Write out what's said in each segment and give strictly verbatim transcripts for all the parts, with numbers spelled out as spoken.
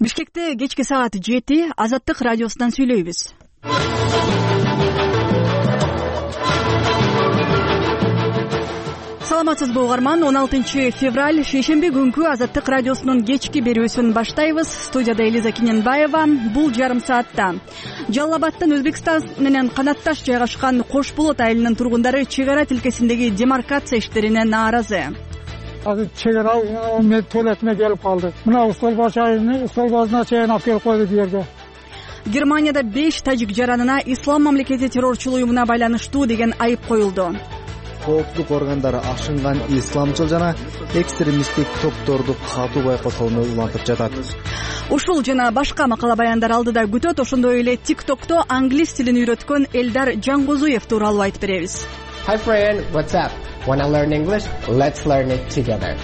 Бишкекте кечки саат жети Азаттык радиосунан сүйлөйбүз. Саламатсызбы угарман, он алтынчы февраль шейшемби күнкү Азаттык радиосунун кечки берүүсүн баштайбыз. Студияда Элиза Киненбаева. Бул жарым саатта Жалал Абадтан Өзбекстан менен канатташ жайгашкан Кош Болот айылынын тургундары чек ара тилкесиндеги демаркация иштерине нааразы. Азыр чек ара мен туалетиме келип калды. Мына устол башайны, устол базына чейин алып келип койду бу жерге. Германияда беш тажик жаранына ислам мамлекети террорчулук уюмуна байланыштуу деген айып коюлду. Коопсуздук органдары ашынган исламчыл жана экстремисттик топторду катуу байкосоону улантып жатат. Ушул жана башка макала баяндар алдыда күтөт. Ошондой эле TikTok'то англис тилин үйрөткөн Элдар Жангозуев тууралуу айтып беребиз. Hi friend, what's up? Wanna learn English? Let's learn it together.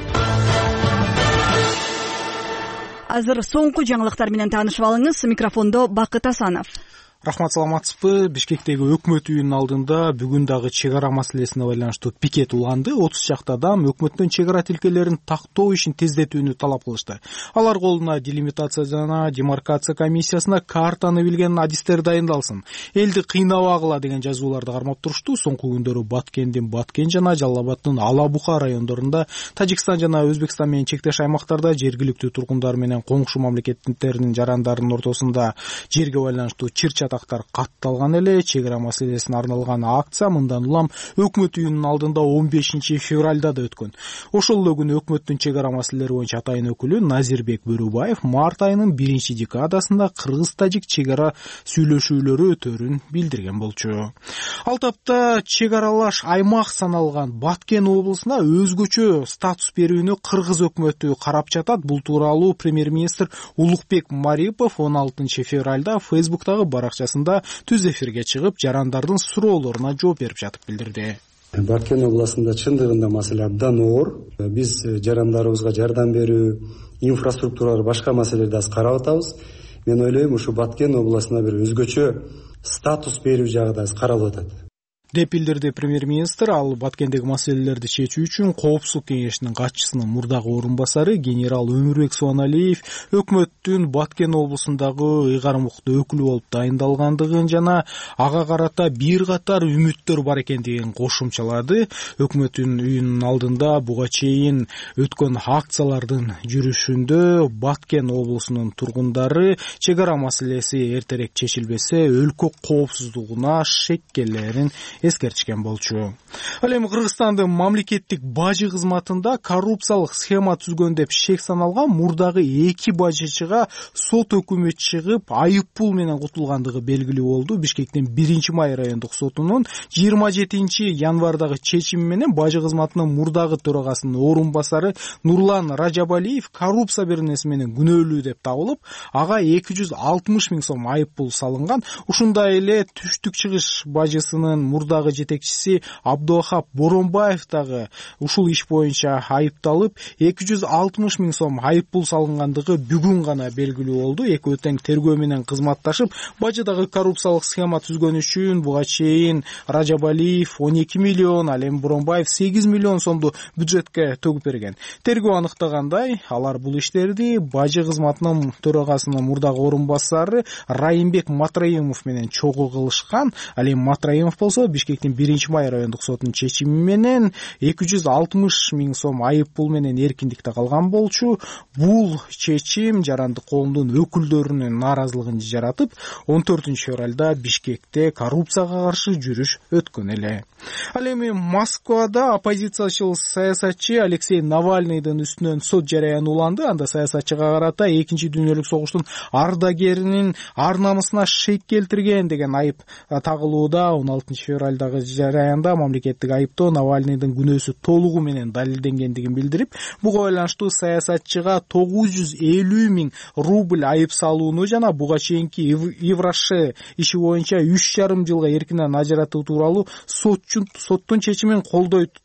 Азыр соңку жаңылыктар менен таанышып алыңыз. Микрофондо Бакыт Асанов. Рахмат, саламатсызбы? Бишкектеги өкмөт үйүнүнүн алдында бүгүн дагы чек ара маселесине байланыштуу пикет уланды. отуз чакты адам өкмөттүн чек ара тилкелерин тактоо ишин тездетүүнү талап кылышты. Алар колуна делимитация жана демаркация комиссиясына картаны билген адистер дайындалсын, элди кыйнабагыла деген жазууларды кармап турушту. Соңку күндөрү Баткендин Баткен жана Жалал Абадтын Ала Бука райондорунда, Тажикстан жана Өзбекстан менен чектеш аймактарда жергиликтүү тургундар менен коңшу мамлекеттердин жарандарынын ортосунда жерге байланыштуу чыр катталган эле. Чек ара маселесине арналган акция мындан улам өкмөт үйүнүнүн алдында он бешинчи февралда да өткөн. Ошол эле күнү өкмөттүн чек ара маселелери боюнча атайын өкүлү Назирбек Бөрүбаев март айынын биринчи декадасында кыргыз-тажик чек ара сүйлөшүүлөрү өтөрүн билдирген болчу. Ал тапта чек аралаш аймак саналган Баткен облусуна өзгөчө статус берүүнү кыргыз өкмөтү карап жатат. Бул тууралуу премьер-министр Улукбек Марипов он алтынчы февралда Фейсбуктагы баракча түз эфирге чыгып, жарандардын суроолоруна жооп берип жатып билдирди. Баткен областында чындыгында маселе абдан оор. Биз жарандарыбызга жардам берүү, инфраструктуралар, башка маселелерди аз карап атабыз. Мен ойлойм, ушу Баткен областына бир өзгөчө статус берүү жагы да аз каралып атат деп билдирди премьер-министр. Ал Баткендеги маселелерди чечүү үчүн Коопсуздук кеңешинин катчысынын мурдагы орун басары генерал Өмүрбек Суаналиев өкмөттүн Баткен облусундагы ыйгарымдуу өкүлү болуп дайындалгандыгын жана ага карата бир катар үмүттөр бар экендигин кошумчалады. Өкмөттүн үйүнүнүн алдында буга чейин өткөн акциялардын жүрүшүндө Баткен облусунун тургундары чек ара маселеси эртерээк чечилбесе өлкө коопсуздугуна шеккелерин эскертишкен болчу. Ал эми Кыргызстандын мамлекеттик бажы кызматында коррупциялык схема түзгөн деп шек саналган мурдагы эки бажычыга сот өкүмү чыгып, айып пул менен кутулгандыгы белгилүү болду. Бишкектин биринчи май райондук сотунун жыйырма жетинчи январдагы чечими менен бажы кызматынын мурдагы төрагасынын орун басары Нурлан Ражабалиев коррупция беренеси менен күнөөлүү деп табылып, ага эки жүз алтымыш миң сом айып пул салынган. Ушундай эле Түштүк Чыгыш бажысынын мурдагы жетекчиси Абдухап Боронбаев дагы ушул иш боюнча айыпталып, эки жүз алтымыш миң сом айып пул салынгандыгы бүгүн гана белгилүү болду. Экөө тең тергөө менен кызматташып, бажыдагы коррупциялык схема түзгөн үчүн буга чейин Ражабалиев он эки миллион, ал эми Боронбаев сегиз миллион сомду бюджетке төгүп берген. Тергөө аныктагандай, алар бул иштерди бажы кызматынын төрагасынын мурдагы орун басары Райымбек Матраимов менен чогуу кылышкан. Ал эми Матраимов болсо Бишкектин биринчи май райондук сотунун чечими менен эки жүз алтымыш миң сом айып пул менен эркиндикте калган болчу. Бул чечим жарандык коомдун өкүлдөрүнүн нааразылыгын жаратып, он төртүнчү февралда Бишкекте коррупцияга каршы жүрүш өткөн эле. Ал эми Москвада оппозициячыл саясатчы Алексей Навальныйдын үстүнөн сот жарыяны уланды. Анда саясатчыга карата экинчи дүйнөлүк согуштун ардагеринин ар намысына шек келтирген деген айып тагылууда. он алтынчы февралдагы жараянда мамлекеттик айыптоо Навальныйдын күнөөсү толугу менен далилденгендигин билдирип, буга байланыштуу саясатчыга тогуз жүз элүү миң рубль айып салууну жана буга чейинки Евроше иши боюнча үч жарым жылга эркинен ажыратуу тууралуу соттун чечимин колдойт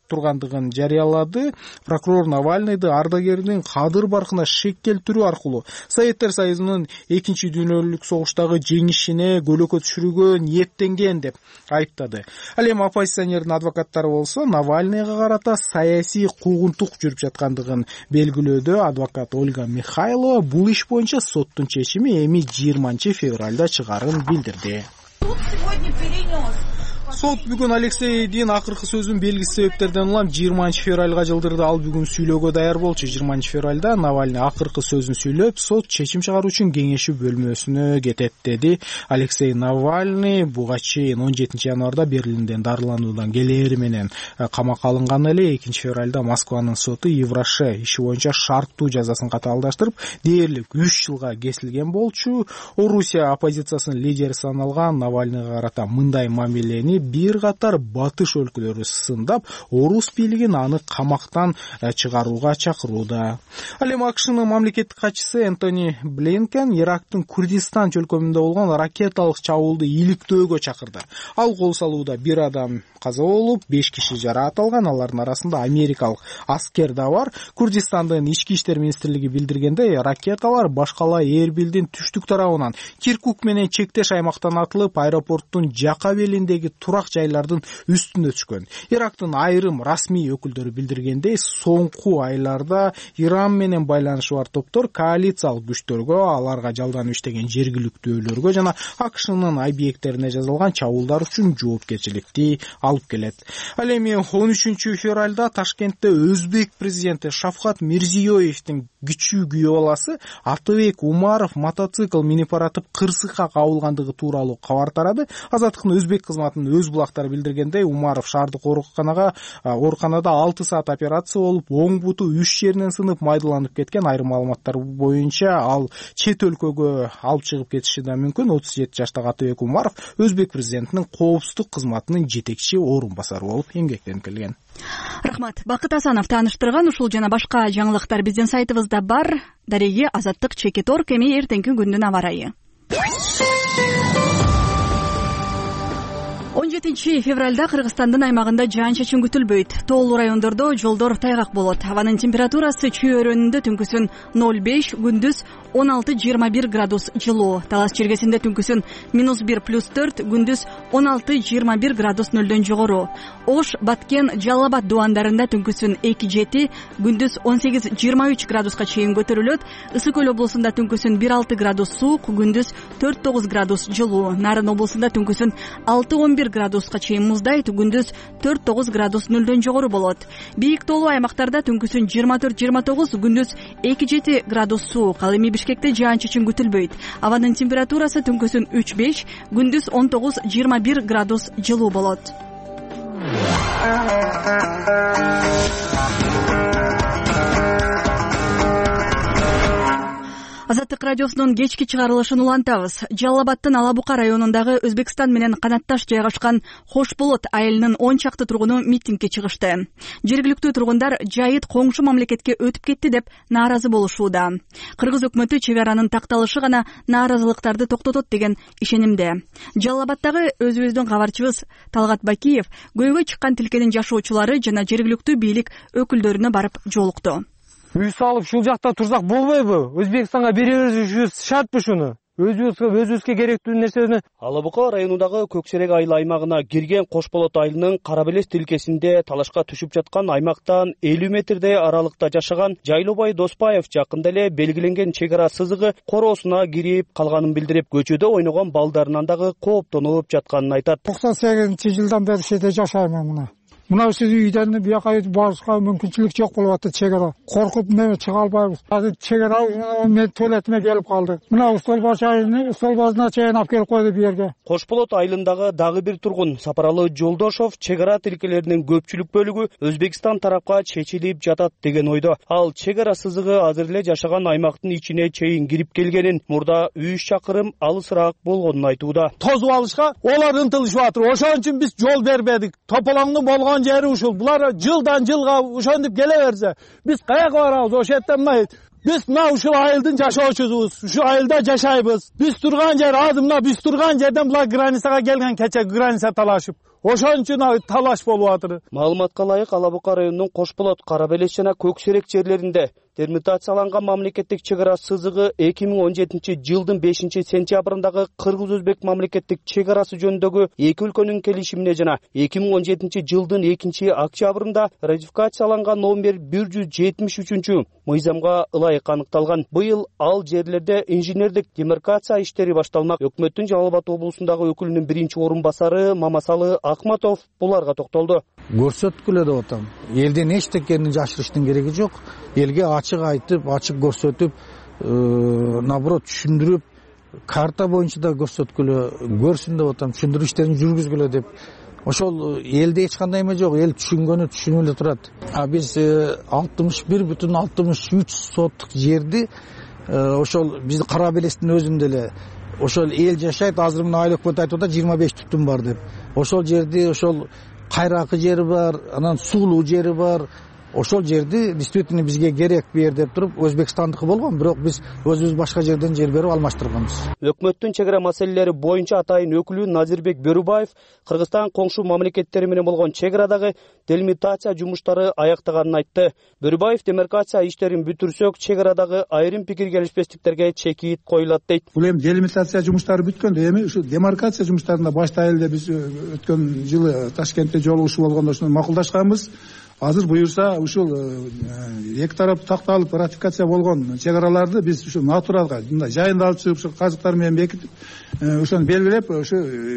тургандыгын жарыялады. Прокурор Навальныйды ардагердин кадыр баркына шек келтирүү аркылуу Советтер Союзунун экинчи дүйнөлүк согуштагы жеңишине көлөкө түшүрүүгө ниеттенген деп айыптады. Ал эми оппозиционердин адвокаттары болсо Навальныйга карата саясий куугунтук жүрүп жаткандыгын белгилөөдө. Адвокат Ольга Михайлова бул иш боюнча соттун чечими эми жыйырманчы февралда чыгарын билдирди. Сот бүгүн Алексейдин акыркы сөзүн белгисиз себептерден улам жыйырманчы февралга жылдырды. Ал бүгүн сүйлөөгө даяр болчу. жыйырманчы февралда Навальный акыркы сөзүн сүйлөп, сот чечим чыгаруу үчүн кеңешүү бөлмөсүнө кетет деди. Алексей Навальный буга чейин он жетинчи январда Берлинден дарылануудан келери менен камакка алынган эле. экинчи февралда Москванын соту Евроше иши боюнча шарттуу жазасын катаалдаштырып, дээрлик үч жылга кесилген болчу. Орусия оппозициясынын лидери саналган Навальныйга карата мындай мамилени бир катар батыш өлкөлөрү сындап, орус бийлигин аны камактан чыгарууга чакырууда. Ал эми АКШнын мамлекеттик катчысы Энтони Блинкен Ирактын Курдистан чөлкөмүндө болгон ракеталык чабуулду иликтөөгө чакырды. Ал кол салууда бир адам каза болуп, беш киши жараат алган. Алардын арасында америкалык аскер да бар. Курдистандын ички иштер министрлиги билдиргендей, ракеталар башкала Эрбилдин түштүк тарабынан Киркук менен чектеш аймактан атылып, аэропорттун жака белиндеги турак жайлардын үстүнө түшкөн. Ирактын айрым расмий өкүлдөрү билдиргендей, соңку айларда Иран менен байланышы бар топтор коалициялык күчтөргө, аларга жалданып иштеген жергиликтүүлөргө жана АКШнын объекттерине жасалган чабуулдар үчүн жоопкерчиликти алып келет. Ал эми он үчүнчү февралда Ташкентте Өзбек президенти Шавкат Мирзиёевдин кичүү күйөө баласы Атыбек Умаров мотоцикл минип баратып кырсыкка кабылгандыгы тууралуу кабар тарады. Азаттыктын Өзбек кызматынын өз булактары билдиргендей, Умаров шаардык ооруканага ооруканада алты саат операция болуп, оң буту үч жеринен сынып майдаланып кеткен. Айрым маалыматтар боюнча ал чет өлкөгө алып чыгып кетиши да мүмкүн. отуз жети жаштагы Атыбек Умаров Өзбек президентинин коопсуздук кызматынын жетекчи орун басары болуп эмгектенип келген. Рахмат. Бакыт Асанов тааныштырган ушул жана башка жаңылыктар биздин сайтыбызда бар. Дареги Азаттык чекит орг. Эми эртеңки күндүн аба ырайы. он жетинчи февралда Кыргызстандын аймагында жаан-чачын күтүлбөйт. Тоолуу райондордо жолдор тайгак болот. Абанын температурасы чүй өрөөнүндө түнкүсүн ноль беш, күндүз он алты жыйырма бир градус жылуу. Талас чиркесинде түнкүсүн минус бир плюс төрт, күндүз он алты жыйырма бир градус нөлдөн жогору. Ош, Баткен, Жалал Абад дубандарында түнкүсүн эки жети, күндүз он сегиз жыйырма үч градуска чейин көтөрүлөт. Ысык көл облусунда түнкүсүн бир алты градус суук, күндүз төрт тогуз градус жылуу. Нарын облусунда түнкүсүн алты он бир градуска чейин муздайт, күндүз төрт тогуз градус нөлдөн жогору болот. Бийик тоолуу аймактарда түнкүсүн жыйырма төрт жыйырма тогуз, күндүз эки жети градус суук. Ал эми Бишкекте жаан-чачын күтүлбөйт. Абанын температурасы түнкүсүн үч беш, күндүз он тогуз жыйырма бир градус жылуу болот. Азаттык радиосунун кечки чыгарылышын улантабыз. Жалал Абадтын Ала Бука районундагы Өзбекстан менен канатташ жайгашкан Хош Болот айылынын он чакты тургуну митингге чыгышты. Жергиликтүү тургундар жайыт коңшу мамлекетке өтүп кетти деп нааразы болушууда. Кыргыз өкмөтү чек аранын такталышы гана нааразылыктарды токтотот деген ишенимде. Жалал Абадтагы өзүбүздүн кабарчыбыз Талгат Бакиев көйгөй чыккан тилкенин жашоочулары жана жергиликтүү бийлик өкүлдөрүнө барып жолукту. Үй салып шул жакта турсак болбойбу? Өзбекстанга беребиз шартпы шуну? Өзүбүзгө өзүбүзгө керектүү нерсени. Ала Бука районундагы Көксерек айыл аймагына кирген Кош Болот айылынын Карабелес тилкесинде талашка түшүп жаткан аймактан элүү метрдей аралыкта жашаган Жайлообай Доспаев жакында эле белгиленген чек ара сызыгы короосуна кирип калганын билдирип, көчөдө ойногон балдарынан дагы кооптонуп жатканын айтат. токсон сегизинчи жылдан бери шеде жашайм мына. Мына сиз үйдөн бияка барышка мүмкүнчүлүк жок болуп атты чек ара. Коркуп неме чыга албайбыз. Азыр чек ара мен туалетиме келип калды. Мына стол башайны, стол базына чейин алып келип койду бу жерге. Кош Болот айылындагы дагы бир тургун Сапаралы Жолдошов чек ара тилкелеринин көпчүлүк бөлүгү Өзбекстан тарапка чечилип жатат деген ойдо. Ал чек ара сызыгы азыр эле жашаган аймактын ичине чейин кирип келгенин, мурда үч чакырым алысыраак болгонун айтууда. Тозуп алышка олар ынтылышып атыр. Ошон үчүн биз жол бербедик. Тополоңдун болгон жери ушул. Булар жылдан жылга ошентип келе берсе, биз каяка барабыз? Ошол жерден мына биз мына ушул айылдын жашоочусубуз. Ушу айылда жашайбыз. Биз турган жер азыр мына биз турган жерден булар границага келген, кече граница талашып. ошон үчүн талаш болуп атыр. Маалыматка ылайык, Ала Бука районунун Кош Болот, Кара Белес жана Көк Серек жерлеринде делимитацияланган мамлекеттик чек ара сызыгы эки миң он жетинчи жылдын бешинчи сентябрындагы Кыргыз-Өзбек мамлекеттик чек арасы жөнүндөгү эки өлкөнүн келишимине жана эки миң он жетинчи жылдын экинчи октябрында ратификацияланган номер бир жүз жетимиш үчүнчү мыйзамга ылайык аныкталган. Быйыл ал жерлерде инженердик демаркация иштери башталмак. Өкмөттүн Жалал Абад облусундагы өкүлүнүн биринчи орун басары Мамасалы Акматов буларга токтолду. Көрсөткүлө деп атам. Элден эчтекени жашырыштын кереги жок. Элге ачык айтып, ачык көрсөтүп, наоборот түшүндүрүп, карта боюнча да көрсөткүлө, көрсүн деп атам, түшүндүрүү иштерин жүргүзгүлө деп. Ошол элде эч кандай эме жок, эл түшүнгөнү түшүнүп эле турат. А биз алтымыш бир бүтүн алтымыш үч соттук жерди ошол биздин Кара Белестин өзүндө эле ошол эл жашайт, азыр мына Айыл өкмөтү айтып атат жыйырма беш түтүн бар деп. Ошол жерди ошол кайракы жери бар, анан суулуу жери бар. Ошол жерди действительно бизге керек бер деп туруп Өзбекстандыкы болгон, бирок биз өзүбүз башка жерден жер берип алмаштырганбыз. Өкмөттүн чек ара маселелери боюнча атайын өкүлү Назирбек Бөрүбаев Кыргызстан коңшу мамлекеттери менен болгон чек арадагы делимитация жумуштары аяктаганын айтты. Бөрүбаев демаркация иштерин бүтүрсөк, чек арадагы айрым пикир келишпестиктерге чекит коюлат дейт. Бул эми делимитация жумуштары бүткөндө эми ушу демаркация жумуштарына баштайлы деп биз өткөн жылы Ташкентте жолугушуу болгондо ушуну макулдашканбыз. Азыр буюрса ушул эки тарап такталып ратификация болгон чек араларды биз ушу натуралга мындай жайында алып чыгып ушу казыктар менен бекитип ошону белгилеп ушу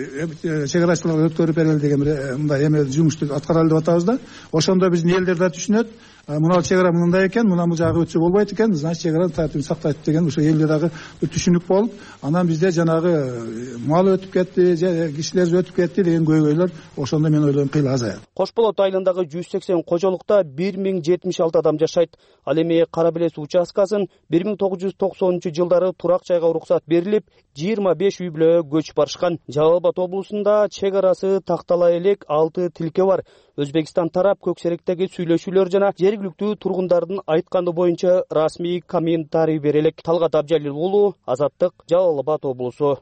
чек арачыларга өткөрүп берели деген мындай эме жумушту аткаралы деп атабыз да. Ошондо биздин элдер да түшүнөт. Мына чек ара мындай экен, мына бул жагы өтсө болбойт экен, значит чек ара тартибин сактайт деген ошо элде дагы түшүнүк болуп, анан бизде жанагы мал өтүп кетти, кишилер өтүп кетти деген көйгөйлөр ошондо мен ойлойм кыйла азаят. Кош Болот айылындагы жүз сексен кожолукта бир миң жетимиш алты адам жашайт. Ал эми Кара Белес участкасын бир миң тогуз жүз токсонунчу жылдары турак жайга уруксат берилип, жыйырма беш үй бүлө көчүп барышкан. Жалал Абад облусунда чек арасы тактала элек алты тилке бар. Өзбекстан тарап Көк Серектеги сүйлөшүүлөр жана жергиликтүү тургундардын айтканы боюнча расмий комментарий берелек. Талгат Абжалил уулу, Азаттык, Жалал Абад облусу.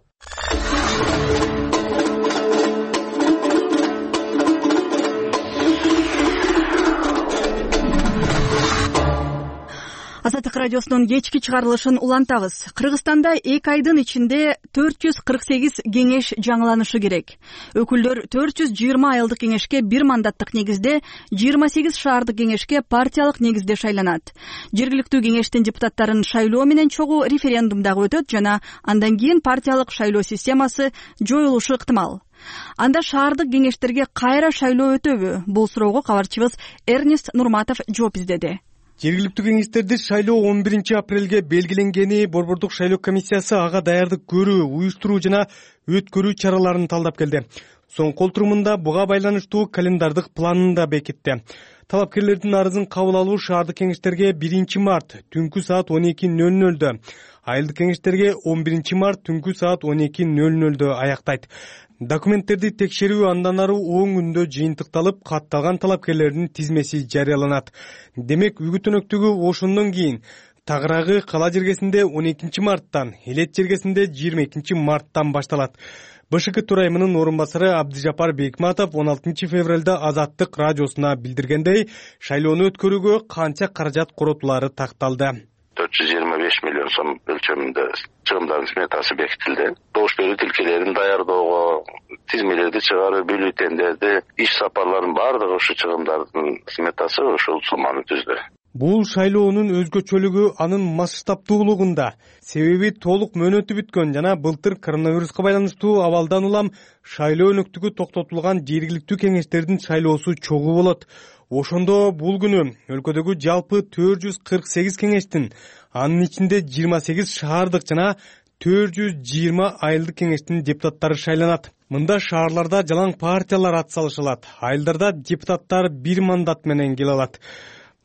Азаттык радиосунун кечки чыгарылышын улантабыз. Кыргызстанда эки айдын ичинде төрт жүз кырк сегиз кеңеш жаңыланышы керек. Өкүлдөр төрт жүз жыйырма айылдык кеңешке бир мандаттык негизде, жыйырма сегиз шаардык кеңешке партиялык негизде шайланат. Жергиликтүү кеңештин депутаттарын шайлоо менен чогуу референдум дагы өтөт жана андан кийин партиялык шайлоо системасы жоюлушу ыктымал. Анда шаардык кеңештерге кайра шайлоо өтөбү? Бул суроого кабарчыбыз Эрнест Нурматов жооп издеди. Жергиликтүү кеңештерди шайлоо он биринчи апрелге белгиленгени Борбордук шайлоо комиссиясы ага даярдык көрүү, уюштуруу жана өткөрүү чараларын талдап келди. Соң кол турумунда буга байланыштуу календардык планын да бекитти. Талапкерлердин арызын кабыл алуу шаардык кеңештерге биринчи март түнкү саат он эки нөл нөлдө, айылдык кеңештерге он биринчи март түнкү саат он эки нөл нөлдө аяктайт. Документтерди текшерүү андан ары он күндө жыйынтыкталып, катталган талапкерлердин тизмеси жарыяланат. Демек, үгүтөнөктүгү ошондон кийин Тагырагы кала жергесинде он экинчи марттан, Элет жергесинде жыйырма экинчи марттан башталат. БШК төрайымынын орун басары Абдыжапар Бекматов он алтынчы февралда Азаттык радиосуна билдиргендей, шайлоону өткөрүүгө канча каражат коротулары такталды. төрт жүз жыйырма беш миллион сом өлчөмүндө чыгымдардын сметасы бекитилди. Добуш берүү тилкелерин даярдоого, тизмелерди чыгаруу, бюллетендерди, иш сапарлардын баардыгы ушу чыгымдардын сметасы ушул сумманы түздү. Бул шайлоонун өзгөчөлүгү анын масштабтуулугунда. Себеби толук мөөнөтү бүткөн жана былтыр коронавируска байланыштуу абалдан улам шайлоо өнөктүгү токтотулган жергиликтүү кеңештердин шайлоосу чогуу болот. Ошондо бул күнү өлкөдөгү жалпы төрт жүз кырк сегиз кеңештин, анын ичинде жыйырма сегиз шаардык жана төрт жүз жыйырма айылдык кеңештин депутаттары шайланат. Мында шаарларда жалаң партиялар ат салыша алат, айылдарда депутаттар бир мандат менен келе алат.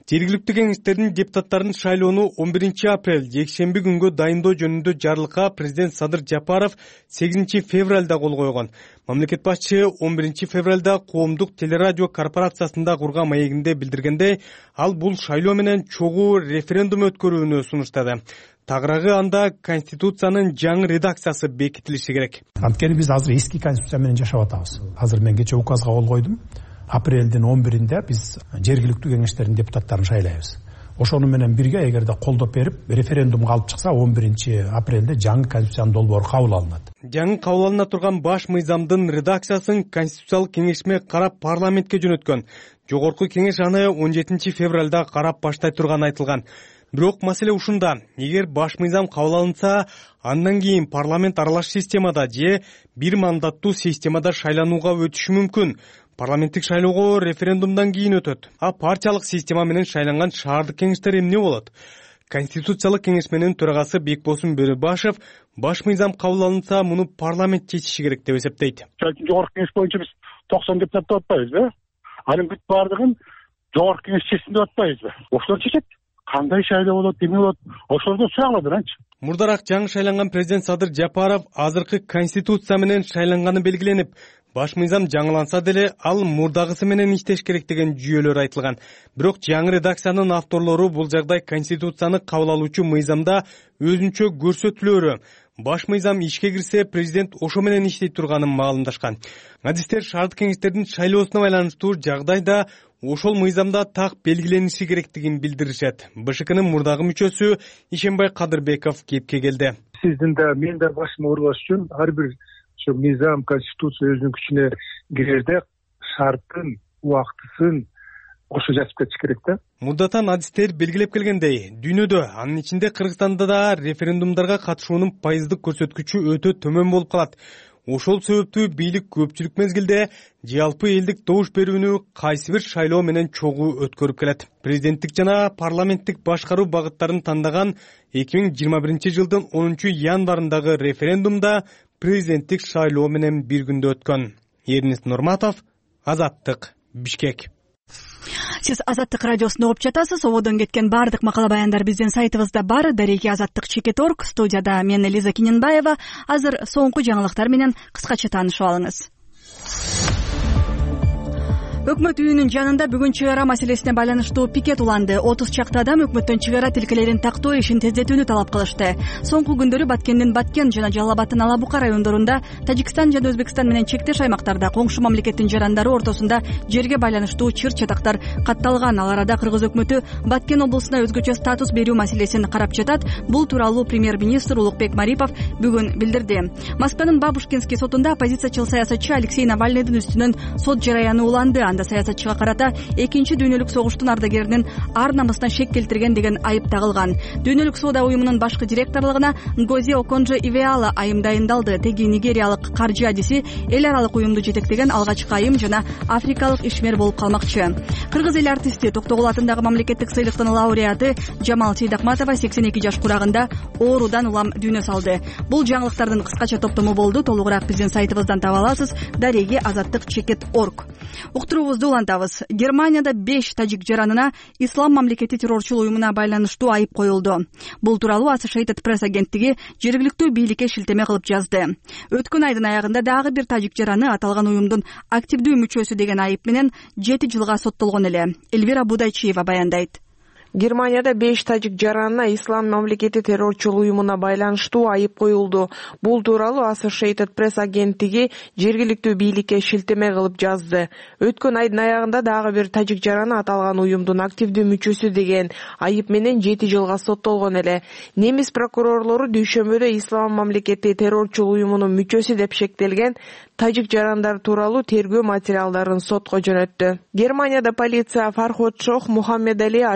Жергиликтүү кеңештердин депутаттарын шайлоону он биринчи апрель жекшемби күнгө дайындоо жөнүндө жарлыкка президент Садыр Жапаров сегизинчи февралда кол койгон. Мамлекет башчы он биринчи февралда Коомдук телерадио корпорациясында курган маегинде билдиргендей, ал бул шайлоо менен чогуу референдум өткөрүүнү сунуштады. Тагыраагы анда Конституциянын жаңы редакциясы бекитилиши керек. Анткени биз азыр эски Конституция менен жашап атабыз. Азыр мен кече указга кол койдум. Апрелдин он биринде биз жергиликтүү кеңештердин депутаттарын шайлайбыз. Ошону менен бирге эгерде колдоп берип референдумга алып чыкса он биринчи апрелде жаңы Конституциянын долбоору кабыл алынат. Жаңы кабыл алына турган баш мыйзамдын редакциясын Конституциялык кеңешме карап парламентке жөнөткөн. Жогорку кеңеш аны он жетинчи февралда карап баштай турганы айтылган. Бирок маселе ушунда. Эгер баш мыйзам кабыл алынса, андан кийин парламент аралаш системада же бир мандаттуу системада шайланууга өтүшү мүмкүн. Парламенттик шайлоого референдумдан кийин өтөт. А партиялык система менен шайланган шаардык кеңештер эмне болот? Конституциялык кеңеш менен төрагасы Бекбосун Бөрөбашев баш мыйзам кабыл алынса, муну парламент чечиши керек деп эсептейт. Жогорку кеңеш боюнча биз токсон депутат деп атпайбызбы? Анын бүт бардыгын жогорку кеңеш чечсин деп атпайбызбы? Ошолор чечет. Кандай шайлоо болот, эмне болот? Ошолордон сураглады анчы. Мурдараак жаңы шайланган президент Садыр Жапаров азыркы Конституция менен шайланганы белгиленип, баш мыйзам жаңыланса деле ал мурдагысы менен иштеш керек деген жүйөлөр айтылган. Бирок жаңы редакциянын авторлору бул жагдай Конституцияны кабыл алуучу мыйзамда өзүнчө көрсөтүлөөрү. Баш мыйзам ишке кирсе, президент ошо менен иштей турганын маалымдашкан. Адистер шаардык кеңештердин шайлоосуна байланыштуу жагдайда ошол мыйзамда так белгилениши керектигин билдиришет. БШКнын мурдагы мүчөсү Ишенбай Кадырбеков кепке келди. Сиздин да мен да башыма ургаш үчүн ар бир ошо мыйзам, конституция өзүнүн күчүнө кирерде шарттын, убактысын ошо жазып кетиш керек да. Мурдатан адистер белгилеп келгендей, дүйнөдө, анын ичинде Кыргызстанда да референдумдарга катышуунун пайыздык көрсөткүчү өтө төмөн болуп калат. Ошол себептүү бийлик көпчүлүк мезгилде жалпы элдик добуш берүүнү кайсы бир шайлоо менен чогуу өткөрүп келет. Президенттик жана парламенттик башкаруу багыттарын тандаган эки миң жыйырма биринчи жылдын онунчу январындагы референдумда президенттик шайлоо менен бир күндө өткөн. Эрнест Нурматов, Азаттык, Бишкек. Сиз Азаттык радиосунда угуп жатасыз. Ободон кеткен баардык макала баяндар биздин сайтыбызда бар. Дареги Азаттык чекит точка орг. Студияда мен Элиза Киненбаева. Азыр соңку жаңылыктар менен кыскача таанышып алыңыз. Өкмөт үйүнүн жанында бүгүн чыгара маселесине байланыштуу пикет уланды. отуз чакты адам өкмөттөн чыгара тилкелерин тактоо ишин тездетүүнү талап кылышты. Соңку күндөрү Баткендин Баткен жана Жалал Абадтын Ала Бука райондорунда, Тажикстан жана Өзбекстан менен чектеш аймактарда коңшу мамлекеттин жарандары ортосунда жерге байланыштуу чыр чатактар катталган. Ал арада Кыргыз өкмөтү Баткен облусуна өзгөчө статус берүү маселесин карап жатат. Бул тууралуу премьер-министр Улукбек Марипов бүгүн билдирди. Москванын Бабушкинский сотунда оппозициячыл саясатчы Алексей Навальныйдын үстүнөн сот жараяны уланды. Саясатчыга карата экинчи дүйнөлүк согуштун ардагеринин ар намысына шек келтирген деген айып тагылган. Дүйнөлүк соода уюмунун башкы директорлугуна Нгози Оконжо Ивеала айым дайындалды. Теги нигериялык каржы адиси эл аралык уюмду жетектеген алгачкы айым жана африкалык ишмер болуп калмакчы. Кыргыз эл артисти Токтогул атындагы мамлекеттик сыйлыктын лауреаты Жамал Сейдакматова сексен эки жаш курагында оорудан улам дүйнө салды. Бул жаңылыктардын кыскача топтому болду. Толугураак биздин сайтыбыздан таба аласыз. Дареги Азаттык чекит точка орг. Уктуруубузду улантабыз. Германияда беш тажик жаранына Ислам мамлекети террорчул уюмуна байланыштуу айып коюлду. Бул тууралуу Associated Press агенттиги жергиликтүү бийликке шилтеме кылып жазды. Өткөн айдын аягында дагы бир тажик жараны аталган уюмдун активдүү мүчөсү деген айып менен жети жылга соттолгон эле. Элвира Будайчиева баяндайт. Германияда беш тажик жаранына Ислам мамлекети террорчул уюмуна байланыштуу айып коюлду. Бул тууралуу Associated Press агенттиги жергиликтүү бийликке шилтеме кылып жазды. Өткөн айдын аягында дагы бир тажик жараны аталган уюмдун активдүү мүчөсү деген айып менен жети жылга соттолгон эле. Немис прокурорлору дүйшөмбөдө Ислам мамлекети террорчул уюмунун мүчөсү деп шектелген тажик жарандар тууралуу тергөө материалдарын сотко жөнөттү. Германияда полиция Фарход Шох, Мухаммед Али, Азиз Джонс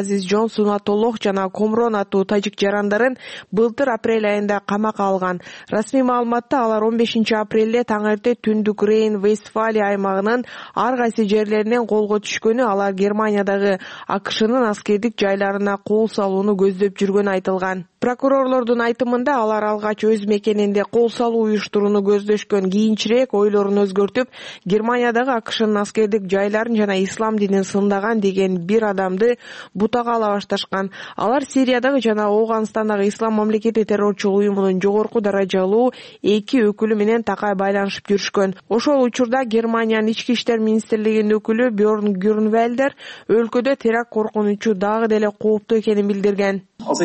Сунатоллох жана Комрон аттуу тажик жарандарын былтыр апрель айында камакка алган. Расмий маалыматта алар он бешинчи апрелде таң эрте түндүк Рейн-Вестфалия аймагынын ар кайсы жерлеринен колго түшкөнү, алар Германиядагы АКШнын аскердик жайларына кол салууну көздөп жүргөнү айтылган. Прокурорлордун айтымында алар алгач өз мекенинде кол салуу уюштурууну көздөшкөн, кийинчерээк ойлорун өзгөртүп, Германиядагы АКШнын аскердик жайларын жана ислам динин сындаган деген бир адамды бутага ала башташкан. Алар Сириядагы жана Ооганстандагы Ислам мамлекети террорчулук уюмунун жогорку даражалуу эки өкүлү менен такай байланышып жүрүшкөн. Ошол учурда Германиянын ички иштер министрлигинин өкүлү Бьорн Гюрнвелдер өлкөдө теракт коркунучу дагы деле кооптуу экенин билдирген.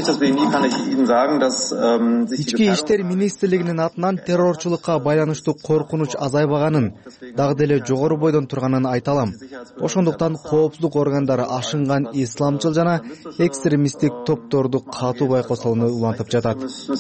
Ички иштер министрлигинин атынан террорчулукка байланыштуу коркунуч азайбаганын, дагы деле жогору бойдон турганын айта алам. Ошондуктан коопсуздук органдары ашынган исламчыл жана экстремисттик топторду катуу байкосууну улантып жатат.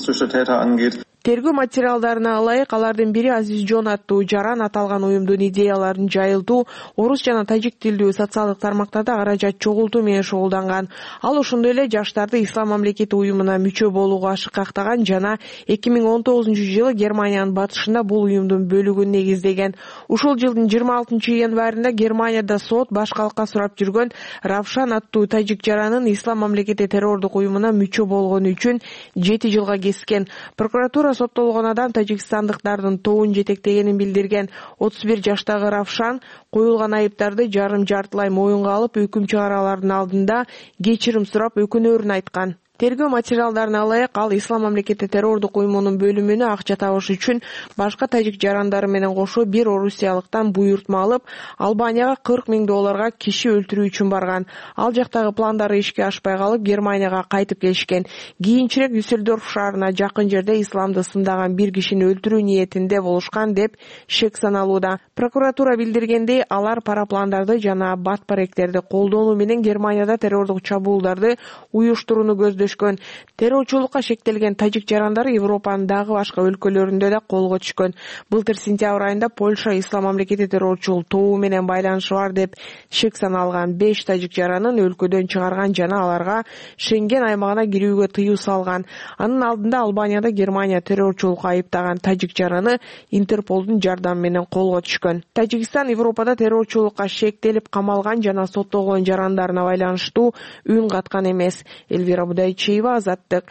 Тергөө материалдарына ылайык, алардын бири Азизжон аттуу жаран аталган уюмдун идеяларын жайылтуу, орус жана тажик тилдүү социалдык тармактарда каражат чогултуу менен шугулданган. Ал ошондой эле жаштарды Ислам мамлекети уюмуна мүчө болууга ашыкактаган жана эки миң он тогузунчу жылы Германиянын батышында бул уюмдун бөлүгүн негиздеген. Ушул жылдын жыйырма алтынчы январында Германияда сот баш калкка сурап жүргөн Равшан аттуу тажик жаранын Ислам мамлекети террордук уюмуна мүчө болгону үчүн жети жылга кескен. Прокуратура соттолгон адам тажикстандыктардын тобун жетектегенин билдирген. отуз бир жаштагы Равшан коюлган айыптарды жарым жартылай моюнга алып, өкүм чыгараалардын алдында кечирим сурап өкүнөрүн айткан. Тергөө материалдарына ылайык, ал Ислам мамлекети террордук уюмунун бөлүмүнө акча табыш үчүн башка тажик жарандары менен кошо бир орусиялыктан буйртма алып, Албанияга кырк миң долларга киши өлтүрүү үчүн барган. Ал жактагы пландары ишке ашпай калып, Германияга кайтып келишкен. Кийинчерээк Дюссельдорф шаарына жакын жерде исламды сындаган бир кишини өлтүрүү ниетинде болушкан деп шек саналууда. Прокуратура билдиргендей, алар парапландарды жана бат баректерди колдонуу менен Германияда террордук чабуулдарды уюштурууну көздөшкөн. Террорчулукка шектелген тажик жарандары Европанын дагы башка өлкөлөрүндө да колго түшкөн. Былтыр сентябрь айында Польша Ислам мамлекети террорчулук тобу менен байланышы бар деп шек саналган беш тажик жаранын өлкөдөн чыгарган жана аларга Шенген аймагына кирүүгө тыюу салган. Анын алдында Албанияда Германия террорчулукка айыптаган тажик жараны Интерполдун жардамы менен колго түшкөн. Тажикстан Европада террорчулукка шектелип камалган жана соттолгон жарандарына байланыштуу үн каткан эмес. Элвира Будайчиева, Азаттык.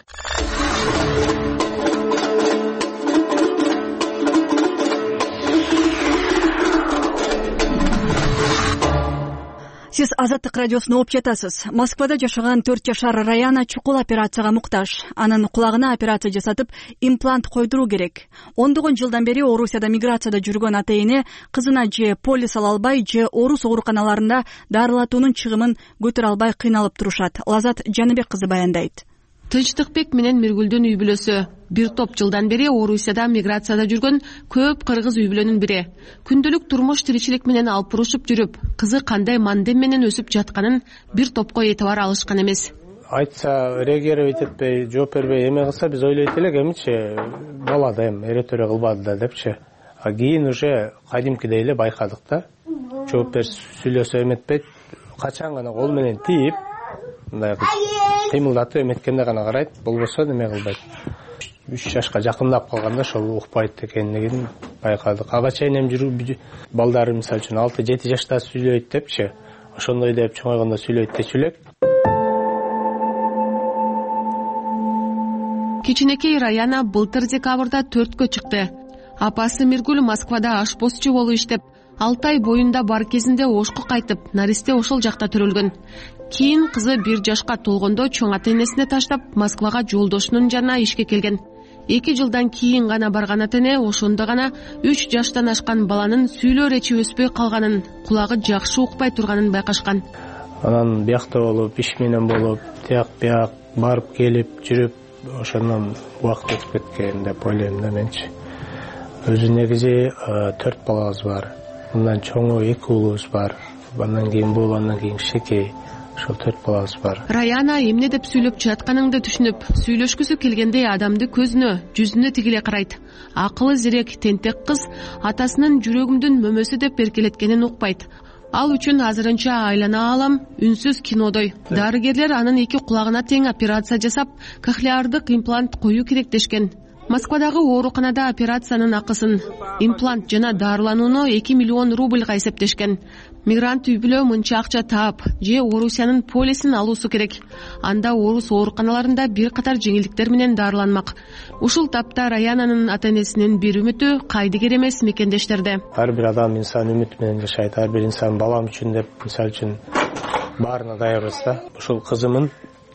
Сиз Азаттык радиосуна угуп жатасыз. Москвада жашаган төрт жашар Раяна чукул операцияга муктаж. Анын кулагына операция жасатып, имплант койдуруу керек. Ондогон жылдан бери Орусияда миграцияда жүргөн ата эне кызына же полис ала албай, же орус ооруканаларында дарылатуунун чыгымын көтөрө албай кыйналып турушат. Лазат Жаныбек кызы баяндайт. Тынчтыкбек менен Миргүлдүн үй бүлөсү бир топ жылдан бери Орусияда миграцияда жүргөн көп кыргыз үй бүлөнүн бири. Күндөлүк турмуш тиричилик менен алпурушуп жүрүп, кызы кандай мандем менен өсүп жатканын бир топко этибар алышкан эмес. Айтса реагировать этпей, жооп бербей эме кылса биз ойлойт элек, эмичи бала да эми эретөре кылбады да депчи. А кийин уже кадимкидей эле байкадык да. Жооп берип сүйлөсө эметпейт, качан гана кол менен тийип, мындай кыймылдатып эметкенде гана карайт, болбосо неме кылбайт. үч жашка жакындап калганда ошол укпайт экенин байкадык. Ага чейин эми жүрүп балдары мисалы үчүн алты жети жашта сүйлөйт депчи, ошондой деп чоңойгондо сүйлөйт дечү элек. Кичинекей Раяна былтыр декабрда төрткө чыкты. Апасы Миргүл Москвада ашпозчу болуп иштеп, алты ай боюнда бар кезинде ошко кайтып, наристе ошол жакта төрөлгөн. Кийин кызы бир жашка толгондо чоң ата энесине таштап, Москвага жолдошунун жанына ишке келген. эки жылдан кийин гана барган ата эне ошондо гана үч жаштан ашкан баланын сүйлөө речи өспөй калганын, кулагы жакшы укпай турганын байкашкан. Анан биякта болуп, иш менен болуп, тияк бияк барып келип жүрүп, ошондон убакыт өтүп кеткен деп ойлойм да менчи. Өзү негизи төрт балабыз бар. Мындан чоңу эки уулубуз бар. Андан кийин бул, андан кийин кичинекей. Ошол төрт балабыз бар. Раяна эмне деп сүйлөп жатканыңды түшүнүп, сүйлөшкүсү келгенде адамды көзүнө, жүзүнө тигиле карайт. Акылы зерек, тентек кыз атасынын жүрөгүмдүн мөмөсү деп эркелеткенин укпайт. ал үчүн азырынча айлана алам үнсүз кинодой. Дарыгерлер анын эки кулагына тең операция жасап, кохлеардык имплант коюу керек дешкен. Москвадагы ооруканада операциянын акысын имплант жана дарыланууну эки миллион рубльга эсептешкен. Мигрант үй бүлө мынча акча таап же Орусиянын полисин алуусу керек. Анда орус ооруканаларында бир катар жеңилдиктер менен дарыланмак. Ушул тапта Раянанын ата-энесинин бир үмүтү кайдыгер эмес мекендештерде. Ар бир адам инсан үмүт менен жашайт. Ар бир инсан балам үчүн деп, мисалы үчүн баарына даярбыз да. Ушул кызымын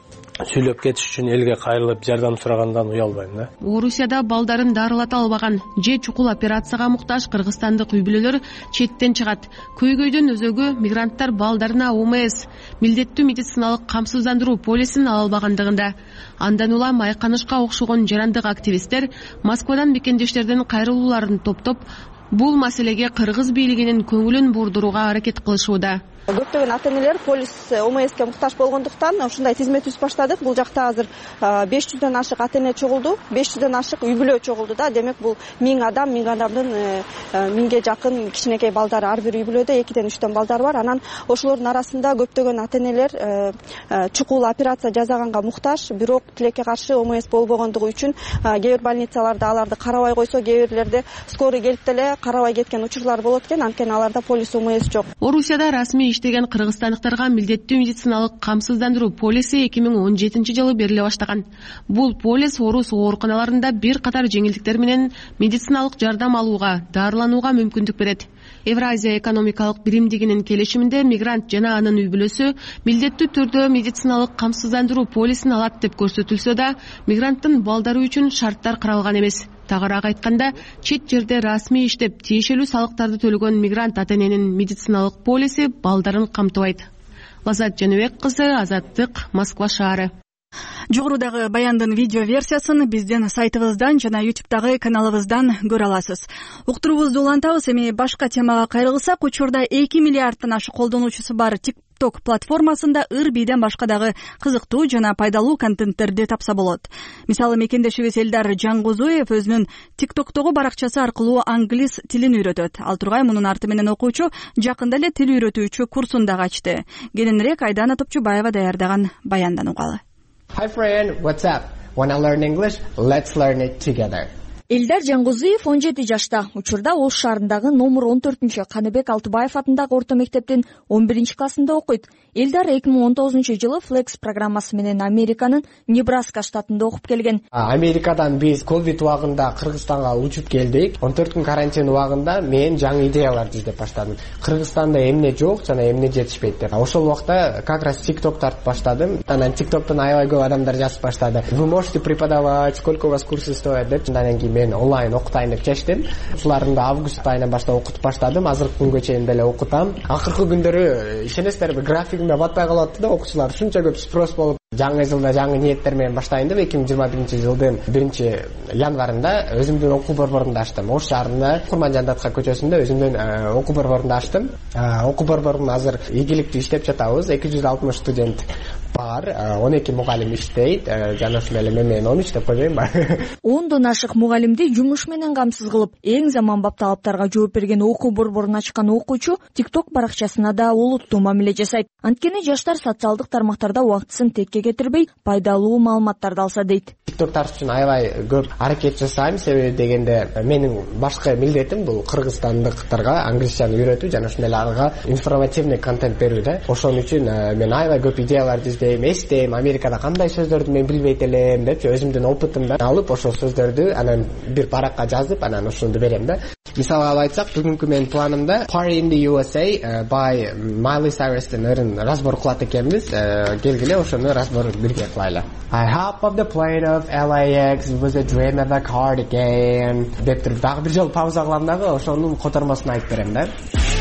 сүйлөп кетиш үчүн элге кайрылып жардам сурагандан уялбайм да. Орусияда балдарын дарылата албаган же чукул операцияга муктаж кыргызстандык үй бүлөлөр четтен чыгат. Көйгөйдүн өзөгү мигранттар балдарына О М С милдеттүү медициналык камсыздандыруу полисин ала албагандыгында. Андан улам Айканышка окшогон жарандык активисттер Москвадан мекендештердин кайрылууларын топтоп, бул маселеге кыргыз бийлигинин көңүлүн бурдурууга аракет кылышууда. Көптөгөн ата-энелер полис О М Ске муктаж болгондуктан ушундай тизмет түзүп баштадык. Бул жакта азыр беш жүздөн ашык ата-эне чогулду, беш жүздөн ашык үй бүлө чогулду да. Демек бул миң адам, миң адамдын миңге жакын кичинекей балдары ар бир үй бүлөдө экиден үчтөн балдар бар. Анан ошолордун арасында көптөгөн ата-энелер чукул операция жасаганга муктаж, бирок тилекке каршы О М С болбогондугу үчүн кээ бир больницаларда аларды карабай койсо, кээ бирлерде скорый келип деле карабай кеткен учурлар болот экен. Анткени аларда полис О М С жок. Орусияда расмий иштеген кыргызстандыктарга милдеттүү медициналык камсыздандыруу полиси эки миң он жетинчи жылы бериле баштаган. Бул полис орус ооруканаларында бир катар жеңилдиктер менен медициналык жардам алууга, дарыланууга мүмкүндүк берет. Евразия экономикалык биримдигинин келишиминде мигрант жана анын үй бүлөсү милдеттүү түрдө медициналык камсыздандыруу полисин алат деп көрсөтүлсө да, мигранттын балдары үчүн шарттар каралган эмес. Тагыраак айтканда, чет жерде расмий иштеп, тиешелүү салыктарды төлөгөн мигрант ата-эненин медициналык полиси балдарын камтыбайт. Лазат Жаныбек кызы, Азаттык, Москва шаары. Жогорудагы баяндын видео версиясын биздин сайтыбыздан жана ютубтагы каналыбыздан көрө аласыз. Уктуруубузду улантабыз. Эми башка темага кайрылсак, учурда эки миллиардтан ашык колдонуучусу бар TikTok платформасында ыр бийден башка дагы кызыктуу жана пайдалуу контенттерди тапса болот. Мисалы, мекендешибиз Элдар Жангузуев өзүнүн TikToктогу баракчасы аркылуу англис тилин үйрөтөт. Ал тургай мунун арты менен окуучу жакында эле тил үйрөтүүчү курсун дагы ачты. Кененирээк Айдана Топчубаева даярдаган баяндан угалы. Hi friend, what's up? Wanna learn English? Let's learn it together. Элдар Жангузуев он жети жашта. Учурда Ош шаарындагы номер он төртүнчү Каныбек Алтыбаев атындагы орто мектептин он биринчи классында окуйт. Элдар эки миң он тогузунчу жылы Flex программасы менен Американын Небраска штатында окуп келген. Америкадан биз ковид убагында Кыргызстанга учуп келдик. он төрт күн карантин убагында мен жаңы идеяларды издеп баштадым. Кыргызстанда эмне жок жана эмне жетишпейт деп. Ошол убакта как раз TikTok тартып баштадым. Анан TikToктон аябай көп адамдар жазып баштады. Вы можете преподавать, сколько у вас курсы стоят деп. Андан кийин мен онлайн окутайын деп чечтим. Ушуларында август айынан баштап окутуп баштадым. Азыркы күнгө чейин деле окутам. Акыркы күндөрү ишенесиздерби, графигимде батпай калып атты да, окуучулар ушунча көп спрос болуп, жаңы жылда жаңы ниеттер менен баштайын деп эки миң жыйырма биринчи жылдын биринчи январында өзүмдүн окуу борборунду ачтым. Ош шаарында Курманжандатка көчөсүндө өзүмдүн окуу борборунду ачтым. Окуу борборун азыр ийгиликтүү иштеп жатабыз. эки жүз алтымыш студент бар, он эки мугалим иштейт. Жана ошол эле мен он үч деп койбойм ба. ондон ашык мугалимди жумуш менен камсыз кылып, эң заманбап талаптарга жооп берген окуу борборун ачкан окуучу TikTok баракчасына да олуттуу мамиле жасайт. Анткени жаштар социалдык тармактарда убактысын текке кетирбей, пайдалуу маалыматтарды алса дейт. TikTok тартыш үчүн аябай көп аракет жасайм, себеби дегенде менин башкы милдетим бул кыргызстандыктарга англисчаны үйрөтүү жана ошондой эле аларга информативный контент берүү да. Ошон үчүн мен аябай көп идеяларды издейм, эстейм, Америкада кандай сөздөрдү мен билбейт элем деп, өзүмдүн опытымдан алып ошол сөздөрдү анан бир баракка жазып, анан ошону берем да. Мисалы алып айтсак, бүгүнкү менин планымда Party in the U S A by Miley Cyrus'тын ырын разбор кылат экенбиз. Келгиле ошону разбор бирге кылайлы. I hop off the plane of L A X, it was a dream of a cardigan. Деп туруп дагы бир жолу пауза кылам дагы ошонун котормосун айтып берем да.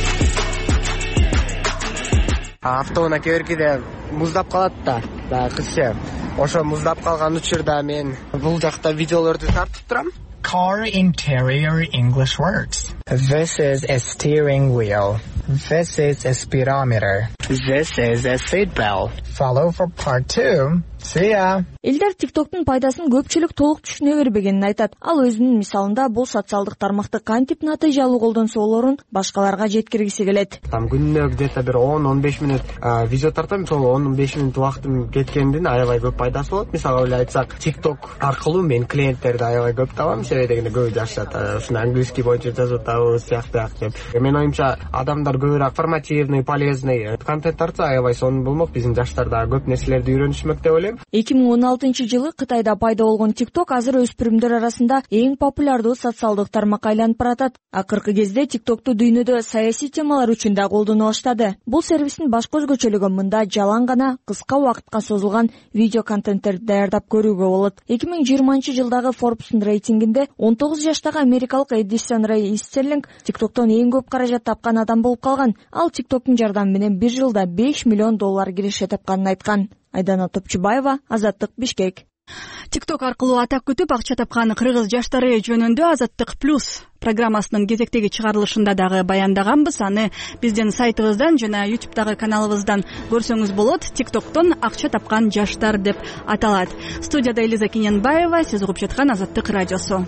Автоунаа кеберкиде муздап калат да, дагы кызча. Ошо муздап калган учурда мен бул жакта видеолорду тартып турам. Car interior English words. This is a steering wheel. This is a speedometer. This is a seat belt. Follow for part two. Элдер тиктоктун пайдасын көпчүлүк толук түшүнө бербегенин айтат. Ал өзүнүн мисалында бул социалдык тармакты кантип натыйжалуу колдонсо болорун башкаларга жеткиргиси келет. Там күнүнө где-то бир он он беш мүнөт видео тартам, сол он беш мүнөт убактым кеткендин аябай көп пайдасы болот. Мисалы эле айтсак, тикток аркылуу мен клиенттерди аябай көп табам, себеби дегенде көбү жашашат, ушуну английский боюнча жазып атабыз, сыяктуу деп. Мен оюмча адамдар көбүрөөк информативный, полезный контент тартса аябай сонун болмок. Биздин жаштар дагы көп нерселерди үйрөнүшмөк деп ойлойм. эки миң он алтынчы жылы Кытайда пайда болгон TikTok азыр өспүрүмдөр арасында эң популярдуу социалдык тармак айланып баратат. Акыркы кезде TikToкту дүйнөдө саясий темалар үчүн да колдоно баштады. Бул сервистин башкы өзгөчөлүгү мында жалаң гана кыска убакытка созулган видео контенттерди даярдап көрүүгө болот. эки миң жыйырманчы жылдагы Forbes'ун рейтингинде он тогуз жаштагы америкалык Эдисон Рэй Истерлинг TikToктон эң көп каражат тапкан адам болуп калган. Ал TikToктун жардамы менен бир жылда беш миллион доллар киреше тапканын айткан. Айдана Топчубаева, Азаттык, Бишкек. TikTok аркылуу атак күтүп акча тапкан кыргыз жаштары жөнүндө Азаттык плюс программасынын кезектеги чыгарылышында дагы баяндаганбыз. Аны биздин сайтыбыздан жана YouTube'дагы каналыбыздан көрсөңүз болот. TikToктон акча тапкан жаштар деп аталат. Студияда Элиза Киненбаева, сиз угуп жаткан Азаттык радиосу.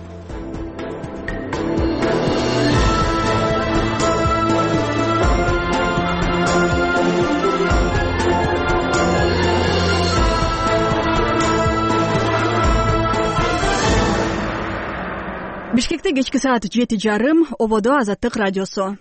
Бишкекте кечки саат жети жарым, ободо Азаттык радиосу.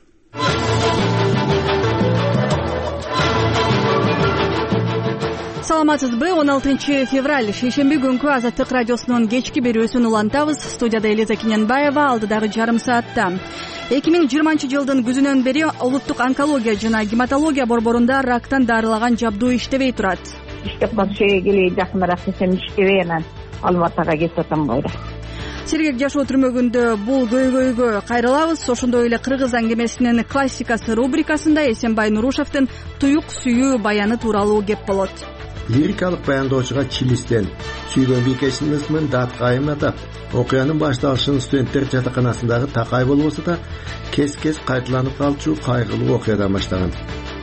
Саламатсызбы? он алтынчы февраль шейшемби күнкү Азаттык радиосунун кечки берүүсүн улантабыз. Студияда Элиза Киненбаева, алдыдагы жарым саатта. эки миң жыйырманчы жылдын күзүнөн бери улуттук онкология жана гематология борборунда рактан дарылаган жабдуу иштебей турат. Иштеп башка келе жакыныраак десем иштебей анан Алматыга кетип атам бойда. Сергек жашоо түрмөгүндө бул көйгөйгө кайрылабыз. Ошондой эле кыргыз аңгемесинин классикасы рубрикасында Эсенбай Нурушевдин туюк сүйүү баяны тууралуу кеп болот. Лирикалык баянdoочуга Чилистен сүйгөн бийкечиңиздин дат кайым атап, окуянын башталышын студенттер жатаканасындагы такай болбосо да кес-кес кайталанып калчу кайгылуу окуядан баштаган.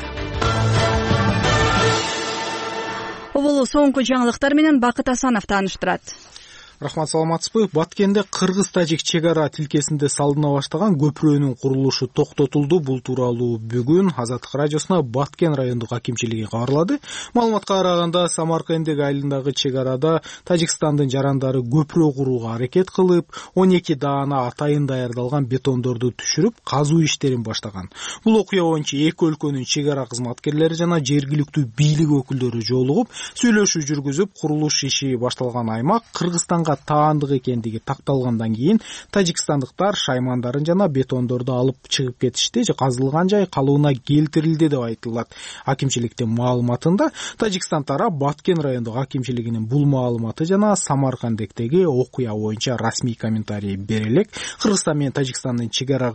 Оболу соңку жаңылыктар менен Бакыт Асанов тааныштырат. Рахмат, саламатсызбы? Баткенде кыргыз-тажик чек ара тилкесинде салдына баштаган көпүрөнүн курулушу токтотулду. Бул тууралуу бүгүн Азаттык радиосуна Баткен райондук акимчилиги кабарлады. Маалыматка караганда, Самаркандек айылындагы чек арада Тажикстандын жарандары көпүрө курууга аракет кылып, он эки даана атайын даярдалган бетондорду түшүрүп, казуу иштерин баштаган. Бул окуя боюнча эки өлкөнүн чек ара кызматкерлери жана жергиликтүү бийлик өкүлдөрү жолугуп, сүйлөшүү жүргүзүп, курулуш иши башталган аймак Кыргызстанга таандык экендиги такталгандан кийин тажикстандыктар шаймандарын жана бетондорду алып чыгып кетишти. Казылган жай калыбына келтирилди деп айтылат. Акимчиликтин маалыматында Тажикстан тарап Баткен райондук акимчилигинин бул маалыматы жана Самаркандектеги окуя боюнча расмий комментарий бере элек. Кыргызстан менен Тажикстандын чек ара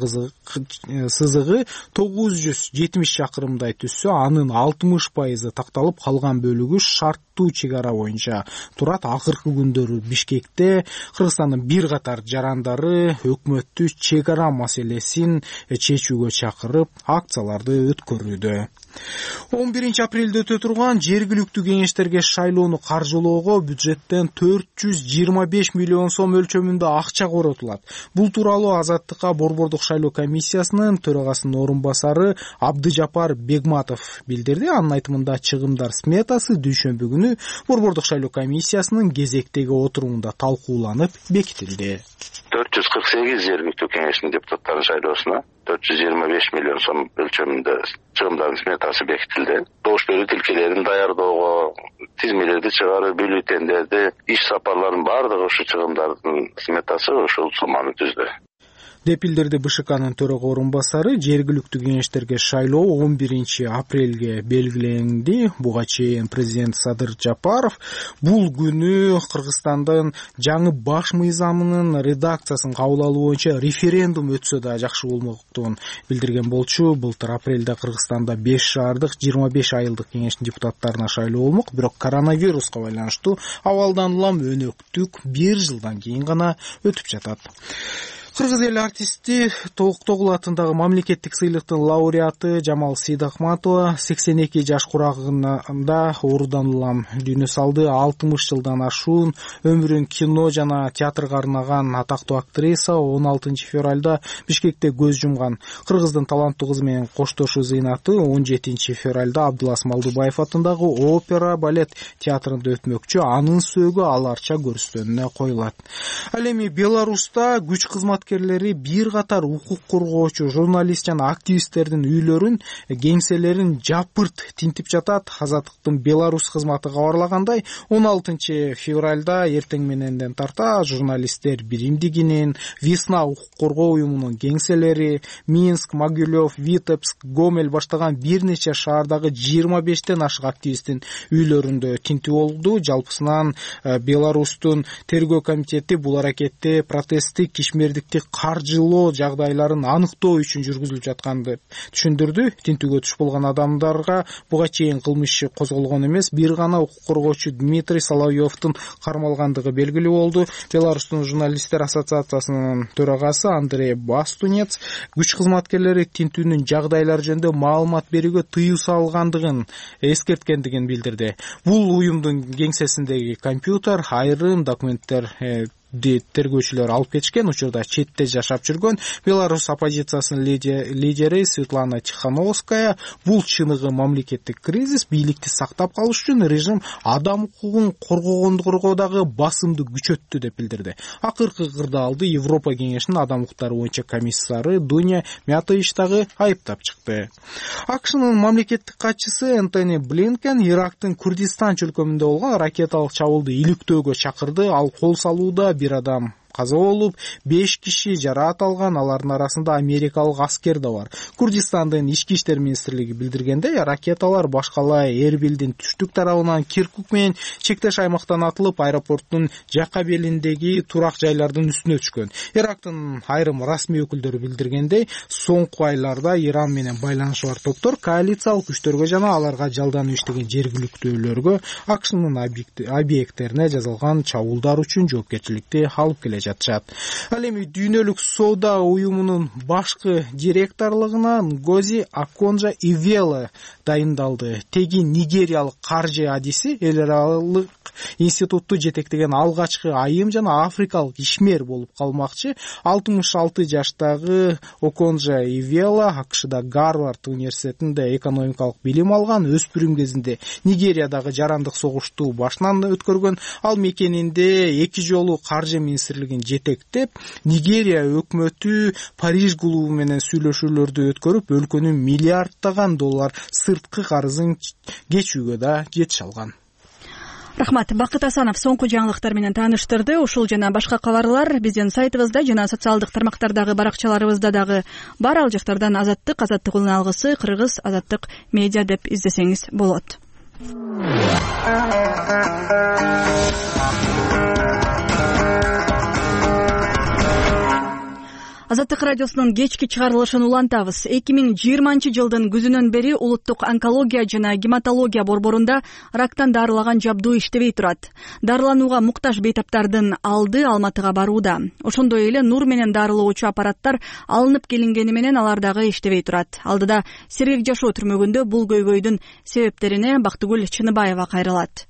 сызыгы тогуз жүз жетимиш чакырымдай түссө, анын алтымыш пайызы такталып, калган бөлүгү шарттуу чек ара боюнча турат. Акыркы күндөрү Бишкек Кыргызстандын бир катар жарандары өкмөттү чек ара маселесин чечүүгө чакырып, акцияларды өткөрүүдө. он биринчи апрелде өтө турган жергиликтүү кеңештерге шайлоону каржылоого бюджеттен төрт жүз жыйырма беш миллион сом өлчөмүндө акча коротулат. Бул тууралуу Азаттыкка борбордук шайлоо комиссиясынын төрагасынын орун басары Абдыжапар Бегматов билдирди. Анын айтымында чыгымдар сметасы дүйшөмбү күнү борбордук шайлоо комиссиясынын кезектеги отурумунда талкууланып бекитилди. төрт жүз кырк сегиз жергиликтүү кеңештин депутаттарын шайлоосуна төрт жүз жыйырма беш миллион сом өлчөмүндө чыгымдардын сметасы бекитилди. Добуш берүү тилкелерин даярдоого, тизмелерди чыгаруу, бюллетендерди, иш сапарларынын баардыгы ушу чыгымдардын сметасы ушул сумманы түздү. деп билдирди БШКнын төрага орун басары. Жергиликтүү кеңештерге шайлоо он биринчи апрелге белгиленди. Буга чейин президент Садыр Жапаров бул күнү Кыргызстандын жаңы баш мыйзамынын редакциясын кабыл алуу боюнча референдум өтсө да жакшы болмоктугун билдирген болчу. Былтыр апрелде Кыргызстанда беш шаардык жыйырма беш айылдык кеңештин депутаттарына шайлоо болмок, бирок коронавируска байланыштуу абалдан улам өнөктүк бир жылдан кийин гана өтүп жатат. кыргыз эли артисти Токтогул атындагы мамлекеттик сыйлыктын лауреаты Жамал Сейдахматова сексен эки жаш курагында оорудан улам дүйнө салды. алтымыш жылдан ашуун өмүрүн кино жана театрга арнаган атактуу актриса он алтынчы февралда Бишкекте көз жумган. Кыргыздын таланттуу кызы менен коштошуу зыйнаты он жетинчи февралда Абдулас Малдубаев атындагы опера балет театрында өтмөкчү. Анын сөөгү аларча көрүстөнүнө коюлат. Ал эми Беларуста күч кызматкерлери бир катар укук коргоочу, журналист жана активисттердин үйлөрүн, кеңселерин жапырт тинтип жатат. Азаттыктын Беларусь кызматы кабарлагандай, он алтынчы февралда эртең мененден тарта журналисттер биримдигинин, Весна укук коргоо уюмунун кеңселери, Минск, Могилев, Витебск, Гомель баштаган бир нече шаардагы жыйырма бештен ашык активисттин үйлөрүндө тинтүү болду. Жалпысынан Беларустун тергөө комитети бул аракетти протесттик, кишмердиктик, каржылоо жагдайларын аныктоо үчүн жүргүзүлүп жатканын деп түшүндүрдү. Тинтүүгө туш болгон адамдарга буга чейин кылмыш иши козголгон эмес, бир гана укук коргоочу Дмитрий Соловьевдун кармалгандыгы белгилүү болду. Беларустун журналисттер ассоциациясынын төрагасы Андрей Бастунец күч кызматкерлери тинтүүнүн жагдайлары жөнүндө маалымат берүүгө тыюу салгандыгын эскерткендигин билдирди. Бул уюмдун кеңсесиндеги компьютер, айрым документтер тергөөчүлөр алып кетишкен. Учурда четте жашап жүргөн Беларусь оппозициясынын лидери Светлана Тихановская бул чыныгы мамлекеттик кризис, бийликти сактап калыш үчүн режим адам укугун коргогондугу басымды күчөттү деп билдирди. Акыркы кырдаалды Европа кеңешинин адам укуктары боюнча комиссары Дуня Мятович дагы айыптап чыкты. АКШнын мамлекеттик катчысы Энтони Блинкен Ирактын Курдистан чөлкөмүндө болгон ракеталык чабуулду иликтөөгө чакырды. Ал кол салууда бир адам каза болуп, беш киши жараат алган, алардын арасында америкалык аскер да бар. Курдистандын ички иштер министрлиги билдиргендей, ракеталар башкалай Эрбилдин түштүк тарабынан Киркук менен чектеш аймактан атылып, аэропорттун жака белиндеги турак жайлардын үстүнө түшкөн. Ирактын айрым расмий өкүлдөрү билдиргендей, соңку айларда Иран менен байланышы бар топтор коалициялык күчтөргө жана аларга жалданып иштеген жергиликтүүлөргө АКШнын объекттерине жасалган чабуулдар үчүн жоопкерчиликти алып келет. Ал эми дүйнөлүк соода уюмунун башкы директорлугуна Ngozi Okonjo-Iweala дайындалды. Теги нигериялык каржы адиси эл аралык институтту жетектеген алгачкы айым жана африкалык ишмер болуп калмакчы. алтымыш алты жаштагы Okonjo-Iweala АКШда Гарвард университетинде экономикалык билим алган. Өспүрүм кезинде Нигериядагы жарандык согушту башынан өткөргөн. Ал мекенинде эки жолу каржы министрлиги жетектеп, Нигерия өкмөтү Париж клубу менен сүйлөшүүлөрдү өткөрүп, өлкөнүн миллиарддаган доллар сырткы карызын кечүүгө да жетише алган. Рахмат. Бакыт Асанов соңку жаңылыктар менен тааныштырды. Ушул жана башка кабарлар биздин сайтыбызда жана социалдык тармактардагы баракчаларыбызда дагы бар. Ал жактардан Азаттык, Азаттык улун алгысы, Кыргыз Азаттык медиа деп издесеңиз болот. Азаттык радиосунун кечки чыгарылышын улантабыз. эки миң жыйырманчы жылдын күзүнөн бери улуттук онкология жана гематология борборунда рактан дарылаган жабдуу иштебей турат. Дарыланууга муктаж бейтаптардын алды Алматыга барууда. Ошондой эле нур менен дарылоочу аппараттар алынып келингени менен алар дагы иштебей турат. Алдыда сергек жашоо түрмөгүндө бул көйгөйдүн себептерине Бактыгүл Чыныбаева кайрылат.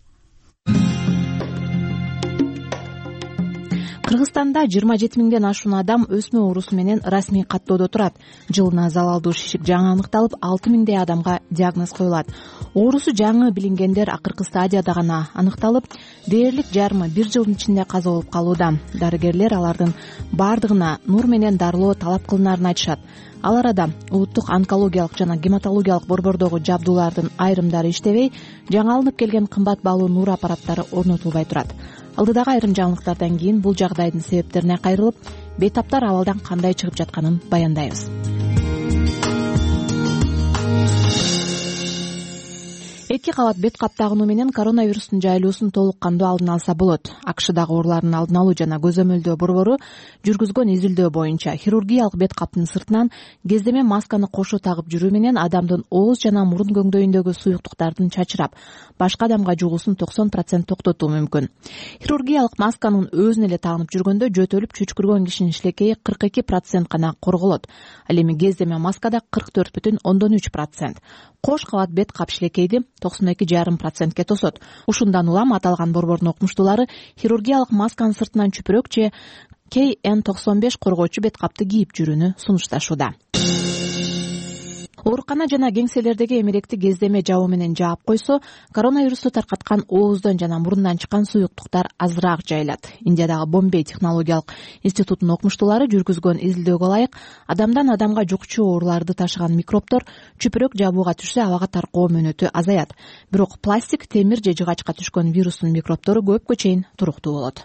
Кыргызстанда жыйырма жети миңден ашуун адам өсмө оорусу менен расмий каттоодо турат. Жылына залалдуу шишик жаңы аныкталып, алты миңдей адамга диагноз коюлат. Оорусу жаңы билингендер акыркы стадияда гана аныкталып, дээрлик жарымы бир жылдын ичинде каза болуп калууда. Дарыгерлер алардын бардыгына нур менен дарылоо талап кылынарын айтышат. Ал арада улуттук онкологиялык жана гематологиялык борбордогу жабдуулардын айрымдары иштебей, жаңы алынып келген кымбат баалуу нур аппараттары орнотулбай турат. Алдыдагы айрым жаңылыктардан кийин бул жагдайдын себептерине кайрылып, бейтаптар абалдан кандай чыгып жатканын баяндайбыз. эки кабат бет кап тагынуу менен коронавирустун жайылуусун толук кандуу алдын алса болот. акшдагы оорулардын алдын алуу жана көзөмөлдөө борбору жүргүзгөн изилдөө боюнча хирургиялык бет каптын сыртынан кездеме масканы кошо тагып жүрүү менен адамдын ооз жана мурун көңдөйүндөгү суюктуктардын чачырап башка адамга жугуусун токсон процент токтотуу мүмкүн. Хирургиялык масканын өзүнө эле тагынып жүргөндө жөтөлүп чүчкүргөн кишинин шилекейи кырк эки процент гана корголот. Ал эми кездеме маскада кырк төрт бүтүн ондон үч процент. Кош кабат бет кап шилекейди токсон эки жарым процентке тосот. Ушундан улам аталган борбордун окумуштуулары хирургиялык масканын сыртынан чүпүрөк же кей эн токсон беш коргоочу бет капты кийип жүрүүнү сунушташууда. Оорукана жана кеңселердеги эмеректи кездеме жабуу менен жаап койсо, коронавирусту таркаткан ооздон жана мурундан чыккан суюктуктар азыраак жайылат. Индиядагы Бомбей технологиялык институтунун окумуштуулары жүргүзгөн изилдөөгө ылайык, адамдан адамга жукчу ооруларды ташыган микробдор чүпүрөк жабууга түшсө абага таркоо мөөнөтү азаят. Бирок пластик, темир же жыгачка түшкөн вирустун микробдору көпкө чейин туруктуу болот.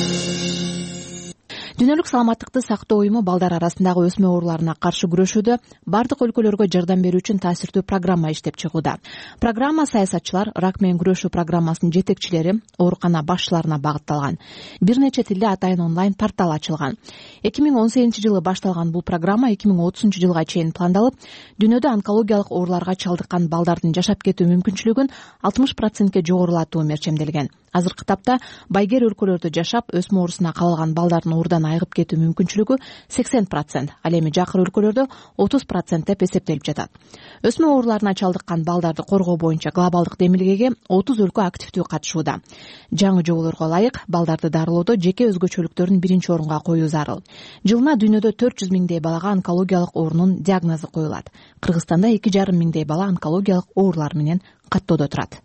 Дүйнөлүк саламаттыкты сактоо уюму балдар арасындагы өсмө ооруларына каршы күрөшүүдө бардык өлкөлөргө жардам берүү үчүн таасирдүү программа иштеп чыгууда. Программа саясатчылар, рак менен күрөшүү программасынын жетекчилери, оорукана башчыларына багытталган. Бир нече тилде атайын онлайн портал ачылган. эки миң он сегизинчи жылы башталган бул программа эки миң отузунчу жылга чейин пландалып, дүйнөдө онкологиялык ооруларга чалдыккан балдардын жашап кетүү мүмкүнчүлүгүн алтымыш процентке жогорулатуу мерчемделген. Азыркы тапта байгер өлкөлөрдө жашап өсмө оорусуна кабылган балдардын оорудан айыгып кетүү мүмкүнчүлүгү сексен процент, ал эми жакыр өлкөлөрдө отуз процент деп эсептелип жатат. Өсмө ооруларына чалдыккан балдарды коргоо боюнча глобалдык демилгеге отуз өлкө активдүү катышууда. Жаңы жоболорго ылайык балдарды дарылоодо жеке өзгөчөлүктөрүн биринчи орунга коюу зарыл. Жылына дүйнөдө төрт жүз миңдей балага онкологиялык оорунун диагнозу коюлат. Кыргызстанда эки жарым миңдей бала онкологиялык оорулар менен каттоодо турат.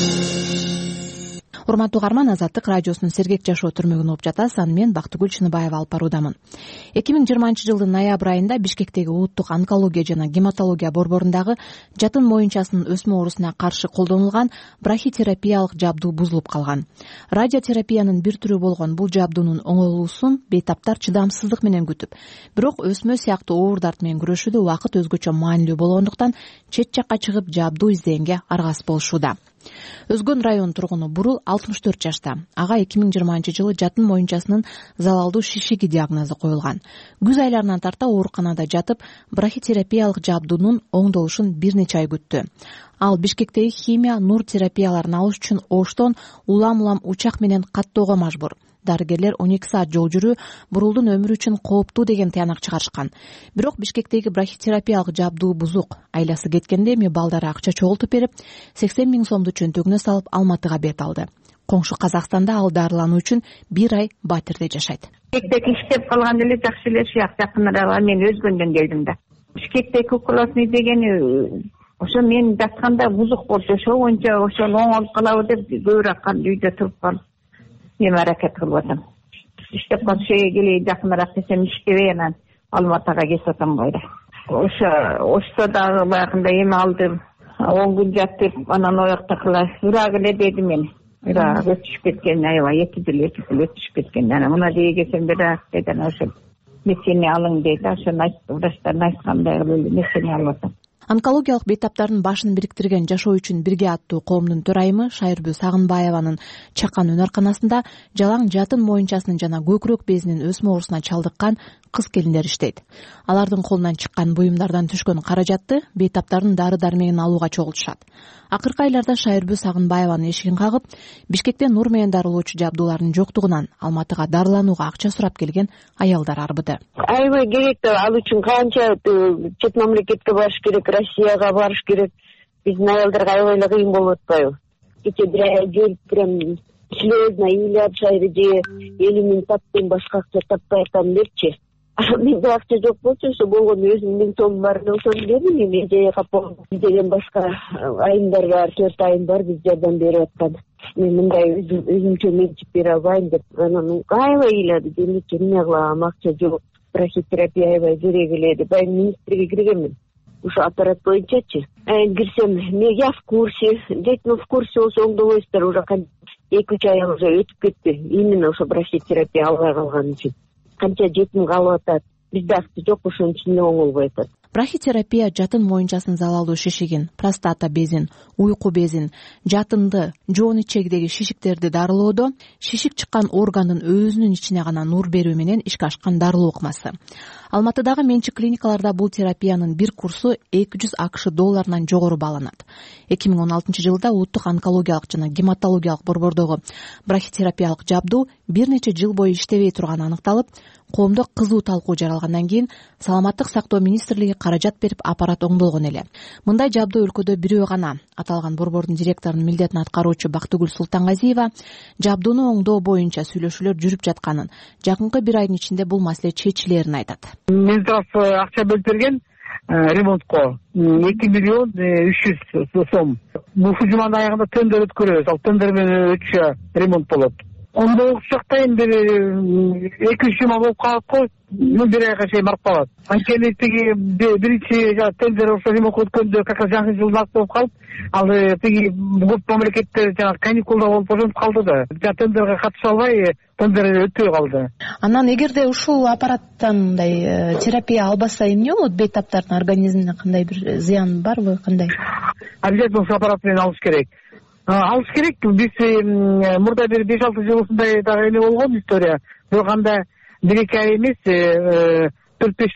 Урматтуу угарман, Азаттык радиосунун Сергек жашоо түрмөгүн угуп жатасыз. Аны мен Бактыгүл Чыныбаева алып баруудамын. эки миң жыйырманчы жылдын ноябрь айында Бишкектеги улуттук онкология жана гематология борборундагы жатын моюнчасынын өсмө оорусуна каршы колдонулган брахитерапиялык жабдуу бузулуп калган. Радиотерапиянын бир түрү болгон бул жабдуунун оңолуусун бейтаптар чыдамсыздык менен күтүп, бирок өсмө сыяктуу оорулдар менен күрөшүүдө убакыт өзгөчө маанилүү болгондуктан чет жакка чыгып жабдуу издегенге аргасыз болушууда. Өзгөн район тургуну Бурул алтымыш төрт жашта. Ага эки миң жыйырманчы жылы жатын моюнчасынын залалдуу шишиги диагнозу коюлган. Күз айларынан тарта ооруканада жатып, брахитерапиялык жабдуунун оңдолушун бир нече ай күттү. Ал Бишкектеги химия, нур терапияларын алыш үчүн Оштон улам-улам учак менен каттоого мажбур. Дарыгерлер он эки саат жол жүрүү Бурулдун өмүрү үчүн кооптуу деген таянак чыгарышкан. Бирок Бишкектеги брахитерапиялык жабдуу бузук. Айласы кеткенде эми балдары акча чогултуп берип, сексен миң сомду чөнтөгүнө салып Алматыга бет алды. Коңшу Казакстанда ал дарылануу үчүн бир ай Батирде жашайт. Бишкектеги иштеп калган эле жакшы эле шыяк жакыныраак. Мен өзгөндөн келдим да. Бишкекте кукуласный дегени ошо мен жатканда бузук болчу, ошо боюнча ошол оңолуп калабы деп көбүрөөк үйдө туруп калып эми аракет кылып атам. Иштеп калып шеге келейин жакыныраак десем иштебей анан Алматыга кетип атам койда. Ошо ошто дагы баягында эми алдым. он күн жатып, анан ояктакыла үрак эле деди мени. Үрак өтүшүп кеткен, аябай эки жыл эки жыл өтүшүп кеткен. Анан мына жерге келсем бирок деди, анан ошо месени алың деди. Ошону айтты, врачтардын айткандай кылып месени алып атам. Онкологиялык бейтаптардын башын бириктирген Жашоо үчүн бирге аттуу коомдун төрайымы Шайырбү Сагынбаеванын чакан өнөрканасында жалаң жатын моюнчасынын жана көкүрөк безинин өсмө оорусуна чалдыккан кыз келиндер иштейт. Алардын колунан чыккан буюмдардан түшкөн каражатты бейтаптардын дары-дармегин алууга чогултушат. Акыркы айларда Шайырбү Сагынбаеванын эшигин кагып, Бишкекте нур менен дарылоочу жабдуулардын жоктугунан Алматыга дарыланууга акча сурап келген аялдар арбыды. Аябай керек да, ал үчүн канча чет мамлекетке барыш керек, Россияга барыш керек. Биздин аялдарга аябай эле кыйын болуп атпайбы? Кече бир ай жүрүп прям слезно ыйлап шайды же элимин таптым, башка акча таппай атам депчи. Менде акча жок болчу, ошо болгону өзүм миң сом бар, ошону бердим. Эми эже капон деген башка айымдар бар, төрт айым бар, биз жардам берип аткан. Мен мындай өзүмчө менчип бере албайм деп анан аябай ыйлады. Демек эмне кылам, акча жок, брахитерапия аябай керек эле деп айым министрге киргенмин. Ошо аппарат боюнчачы. Кирсем, мен я в курсе, дейтин в курсе болсо оңдобойсуздар, уже эки үч ай уже өтүп кетти. Именно ошо брахитерапия албай калган үчүн. Канча жетим калып атат. Бизде акча жок, ошонун үчүн эле оңолбой атат. брахитерапия жатын моюнчасын залалдуу шишигин, простата безин, уйку безин, жатынды, жоон ичегидеги шишиктерди дарылоодо шишик чыккан органдын өзүнүн ичине гана нур берүү менен ишке ашкан дарылоо ыкмасы. Алматыдагы менчик клиникаларда бул терапиянын бир курсу эки жүз акш долларынан жогору бааланат. эки миң он алтынчы жылда улуттук онкологиялык жана гематологиялык борбордогу брахитерапиялык жабдуу бир нече жыл бою иштебей турганы аныкталып, коомдо кызуу талкуу жаралгандан кийин Саламаттык сактоо министрлиги каражат берип аппарат оңдолгон эле. Мындай жабдуу өлкөдө бирөө гана. Аталган борбордун директорунун милдетин аткаруучу Бактыгүл Султангазиева жабдууну оңдоо боюнча сүйлөшүүлөр жүрүп жатканын, жакынкы бир айдын ичинде бул маселе чечилерин айтат. Минздрав акча бөлүп берген ремонтко эки миллион үч жүз сом. Ушул жуманын аягында тендер өткөрөбүз. Ал тендер менен өтчү ремонт болот. Ондой учакта эми эки үч жума болуп калат го, бир айга чейин барып калат. Анткени тиги биринчи тендер ошо ремонтко өткөндө как раз жаңы жылдак болуп калып, ал тиги көп мамлекеттер жана каникулда болуп ошентип калды да. Жана тендерге катыша албай, тендер өтпөй калды. Анан эгерде ушул аппараттан мындай терапия албаса эмне болот? Бейтаптардын организмине кандай бир зыян барбы, кандай? Обязательно ушул аппарат менен алыш керек. Алыш керек. Биз мурда бир беш алты жыл ушундай дагы эме болгон история. Бирок анда бир эки ай эмес, төрт беш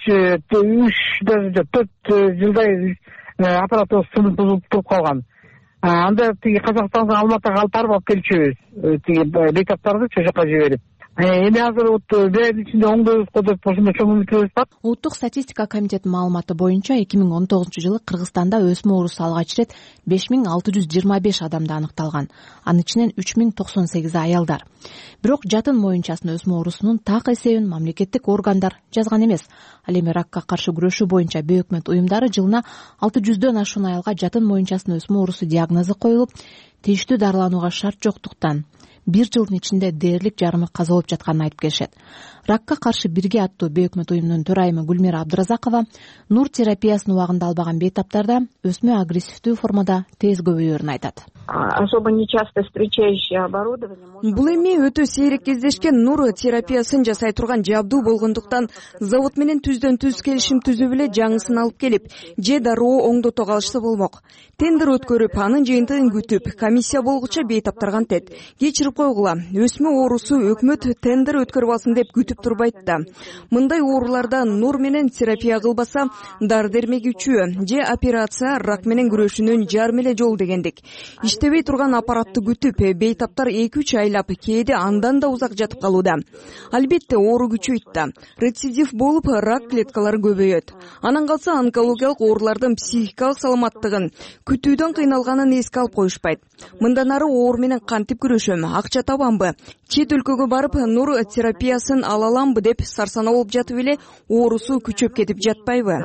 үч даже төрт жылдай аппаратыбыз сынып бузулуп туруп калган. Анда тиги Казакстанга Алматыга алып барып алып келчүбүз. Тиги бейтаптарды чо жака жиберип. Эми азыр вот бир айдын ичинде оңдойбузго деп ошондой чоң үмүтүбүз бар. Улуттук статистика комитетинин маалыматы боюнча эки миң он тогузунчу жылы Кыргызстанда өсмө оорусу алгач ирет беш миң алты жүз жыйырма беш адамда аныкталган. Анын ичинен үч миң токсон сегизи аялдар. Бирок жатын моюнчасын өсмө оорусунун так эсебин мамлекеттик органдар жазган эмес. Ал эми ракка каршы күрөшүү боюнча бейөкмөт уюмдары жылына алты жүздөн ашуун аялга жатын моюнчасын өсмө оорусу диагнозу коюлуп, тийиштүү дарыланууга шарт жоктуктан бир жылдын ичинде дээрлик жарымы каза болуп жатканын айтып келишет. Ракка каршы бирге аттуу бейөкмөт уюмунун төрайымы Гүлмира Абдыразакова нур терапиясын убагында албаган бейтаптарда өсмө агрессивдүү формада тез көбөйөрүн айтат. Особо нечасто встречающее оборудование. Бул эми өтө сейрек кездешкен нур терапиясын жасай турган жабдуу болгондуктан завод менен түздөн түз келишим түзүп эле жаңысын алып келип, же дароо оңдото калышса болмок. Тендер өткөрүп, анын жыйынтыгын күтүп, комиссия болгуча бейтаптарга антет. Кечирип койгула. Өсмө оорусу өкмөт тендер өткөрүп алсын деп күтүп турбайт да. Мындай ооруларда нур менен терапия кылбаса, дар дермегүүчү же операция рак менен күрөшүүнүн жарым эле жол дегендик. Иштебей турган аппаратты күтүп, бейтаптар эки үч айлап, кээде андан да узак жатып калууда. Албетте оору күчөйт да. Рецидив болуп, рак клеткалары көбөйөт. Анан калса онкологиялык оорулардын психикалык саламаттыгын, күтүүдөн кыйналганын эске алып коюшпайт. Мындан ары оору менен кантип күрөшөм, акча табамбы, чет өлкөгө барып нур терапиясын ала аламбы деп сарсана болуп жатып эле оорусу күчөп кетип жатпайбы?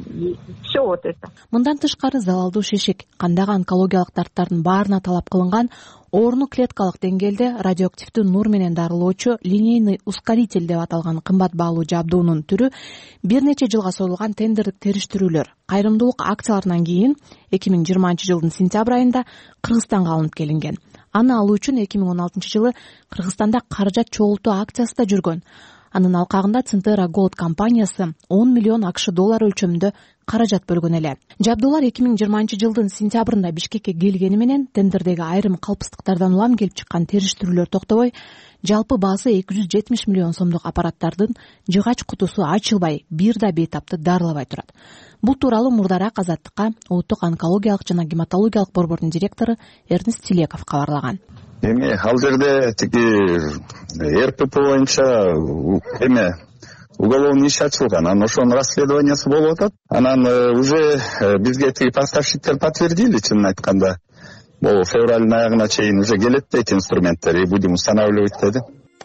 Все вот это. Мындан тышкары залалдуу шишик, кандагы онкологиялык дарттардын баарына талап кылынган ооруну клеткалык деңгээлде радиоактивдүү нур менен дарылоочу линейный ускоритель деп аталган кымбат баалуу жабдуунун түрү бир нече жылга созулган тендердик териштирүүлөр, кайрымдуулук акцияларынан кийин эки миң жыйырманчы жылдын сентябрь айында Кыргызстанга алынып келинген. Аны алуу үчүн эки миң он алтынчы жылы Кыргызстанда каражат чогултуу акциясы да жүргөн. Анын алкагында Центера Gold компаниясы он миллион акш доллар өлчөмүндө каражат бөлгөн эле. Жабдуулар эки миң жыйырманчы жылдын сентябрында Бишкекке келгени менен тендердеги айрым калпыстыктардан улам келип чыккан териштирүүлөр токтобой, жалпы баасы эки жүз жетимиш миллион сомдук аппараттардын жыгач кутусу ачылбай, бир да бейтапты дарылабай турат. Бул тууралуу мурдараак Азаттыкка улуттук онкологиялык жана гематологиялык борбордун директору Эрнест Тилеков кабарлаган. Эми ал жерде тиги эр пэ пэ боюнча эме уголовный иш ачылган, анан ошонун расследованиясы болуп атат. Анан уже бизге тиги поставщиктер подтвердили, чынын айтканда. Бул февралдын аягына чейин уже келет дейт инструменттер, и будем устанавливать деди.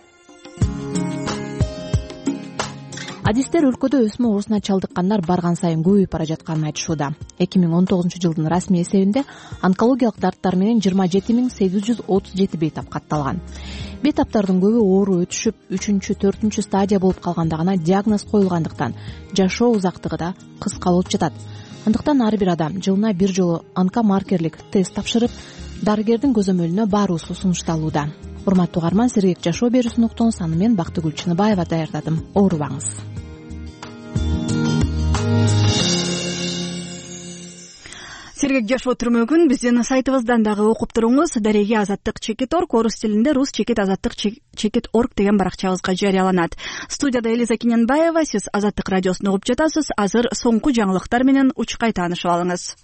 Адистер өлкөдө өсмө оорусуна чалдыккандар барган сайын көбөйүп бара жатканын айтышууда. эки миң он тогузунчу жылдын расмий эсебинде онкологиялык дарттар менен жыйырма жети миң сегиз жүз отуз жети бейтап катталган. Бейтаптардын көбү оору өтүшүп, үчүнчү, төртүнчү стадия болуп калганда гана диагноз коюлгандыктан жашоо узактыгы да кыска болуп жатат. Андыктан ар бир адам жылына бир жолу онкомаркерлик тест тапшырып, дарыгердин көзөмөлүнө баруусу сунушталууда. Урматтуу угарман, сергек жашоо берүүсүн уктуңуз. Аны мен Бактыгүл Чыныбаева даярдадым. Оорубаңыз. Сергек жашоо түрмөгүн биздин сайтыбыздан дагы окуп туруңуз. Дареги азаттык чекит орг орус тилинде рус чекит азаттык чекит орг деген баракчабызга жарыяланат. Студияда Элиза Киненбаева, сиз Азаттык радиосун угуп жатасыз. Азыр соңку жаңылыктар менен учкай таанышып алыңыз.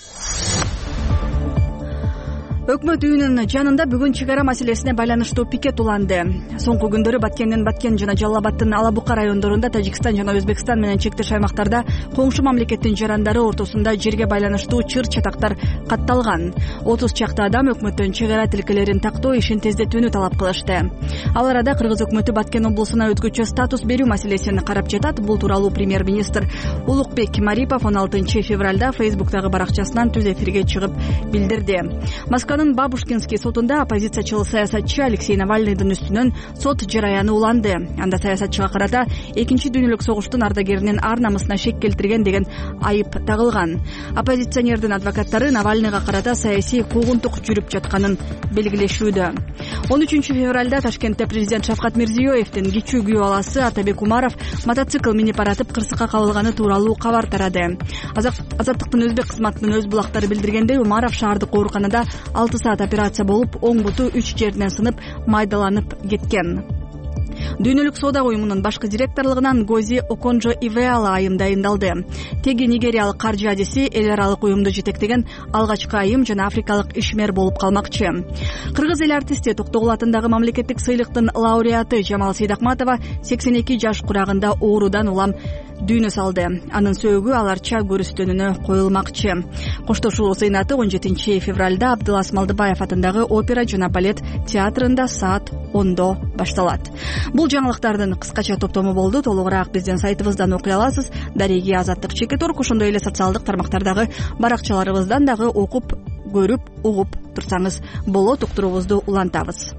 Өкмөт үйүнүн жанында бүгүн чек ара маселесине байланыштуу пикет уланды. Соңку күндөрү Баткендин Баткен жана Жалал Абадтын Ала Бука райондорунда Тажикстан жана Өзбекстан менен чектеш аймактарда коңшу мамлекеттин жарандары ортосунда жерге байланыштуу чыр чатактар катталган. отуз чакты адам өкмөттөн чек ара тилкелерин тактоо ишин тездетүүнү талап кылышты. Ал арада Кыргыз өкмөтү Баткен облусуна өзгөчө статус берүү маселесин карап жатат. Бул тууралуу премьер-министр Улукбек Марипов он алтынчы февралда Фейсбуктагы баракчасынан түз эфирге чыгып билдирди. Москванын Бабушкинский сотунда оппозициячыл саясатчы Алексей Навальныйдын үстүнөн сот жараяны уланды. Анда саясатчыга карата экинчи дүйнөлүк согуштун ардагеринин ар намысына шек келтирген деген айып тагылган. Оппозиционердин адвокаттары Навальныйга карата саясий куугунтук жүрүп жатканын белгилешүүдө. он үчүнчү февралда Ташкентте президент Шавкат Мирзиёевдин кичүү күйөө баласы Атабек Умаров мотоцикл минип баратып кырсыкка кабылганы тууралуу кабар тарады. Азаттыктын өзбек кызматынын өз булактары билдиргендей, Умаров шаардык ооруканада алты саат операция болуп, оң буту үч жеринен сынып, майдаланып кеткен. Дүйнөлүк соода уюмунун башкы директорлугунан Гози Оконжо Ивеала айым дайындалды. Теги нигериялык каржы адиси эл аралык уюмду жетектеген алгачкы айым жана африкалык ишмер болуп калмакчы. Кыргыз эл артисти Токтогул атындагы мамлекеттик сыйлыктын лауреаты Жамал Сейдакматова сексен эки жаш курагында оорудан улам дүйнө салды. Анын сөөгү аларча көрүстөнүнө коюлмакчы. Коштошуу сыйнаты он жетинчи февралда Абдылас Малдыбаев атындагы опера жана балет театрында саат ондо башталат. Бул жаңылыктардын кыскача топтому болду. Толугураак биздин сайтыбыздан окуй аласыз. Дареги азаттык чекит орг, ошондой эле социалдык тармактардагы баракчаларыбыздан дагы окуп, көрүп, угуп турсаңыз болот. Уктуруубузду улантабыз.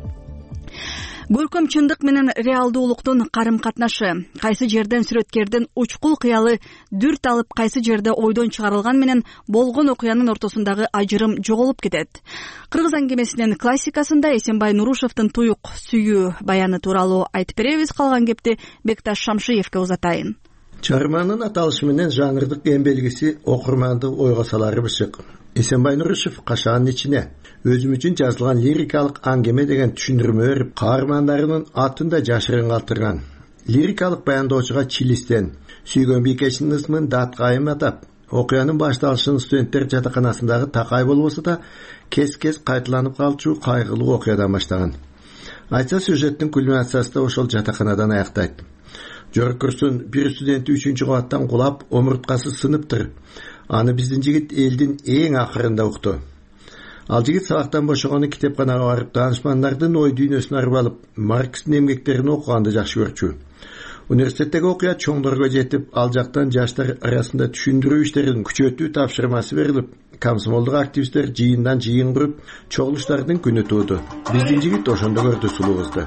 Көркөм чындык менен реалдуулуктун карым катнашы. Кайсы жерден сүрөткердин учкул кыялы дүрт алып, кайсы жерде ойдон чыгарылган менен болгон окуянын ортосундагы ажырым жоголуп кетет. Кыргыз аңгемесинин классикасында Эсенбай Нурушевдин туюк сүйүү баяны тууралуу айтып беребиз. Калган кепти Бекташ Шамшиевке узатайын. Чыгарманын аталышы менен жанрдык эң белгиси окурманды ойго салары бышык. Эсенбай Нурушев кашаанын ичине өзүм үчүн жазылган лирикалык аңгеме деген түшүндүрмө берип, каармандарынын атын да жашырын калтырган. Лирикалык баяндоочуга чилистен сүйгөн бийкечинин ысмын даткайым атап, окуянын башталышын студенттер жатаканасындагы такай болбосо да кес-кес кайталанып калчу кайгылуу окуядан баштаган. Айтса сюжеттин кульминациясы да ошол жатаканадан аяктайт. Жогорку курстун бир студенти үчүнчү кабаттан кулап, омурткасы сыныптыр. Аны биздин жигит элдин эң акырында укту. Ал жигит сабактан бошогону китепканага барып, таанышмандардын ой дүйнөсүн арып алып, Маркстин эмгектерин окуганды жакшы көрчү. Университеттеги окуя чоңдорго жетип, ал жактан жаштар арасында түшүндүрүү иштерин күчөтүү тапшырмасы берилип, комсомолдук активисттер жыйындан жыйын куруп, чогулуштардын күнү тууду. Биздин жигит ошондо көрдү сулуубузду.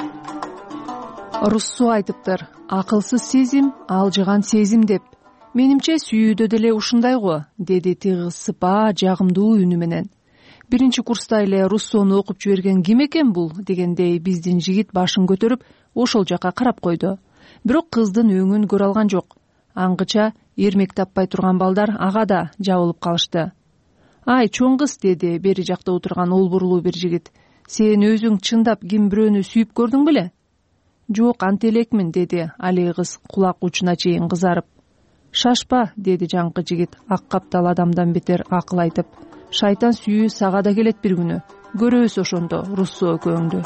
Руссу айтыптыр: акылсыз сезим, алжыган сезим деп. Менимче сүйүүдө деле ушундай го, деди тыгыз сыпаа жагымдуу үнү менен. Биринчи курста эле Руссону окуп жиберген ким экен бул дегендей биздин жигит башын көтөрүп ошол жака карап койду. Бирок кыздын өңүн көрө алган жок. Аңгыча эрмек таппай турган балдар ага да жабылып калышты. Ай чоң кыз, деди бери жакта отурган олбурлуу бир жигит. Сен өзүң чындап ким бирөөнү сүйүп көрдүң беле? Жок, анте элекмин, деди алий кыз кулак учуна чейин кызарып. Шашпа, деди жаңкы жигит ак каптал адамдан бетер акыл айтып. Шайтан сүйүү сага да келет бир күнү. Көрөбүз ошондо Руссо экөөңдү.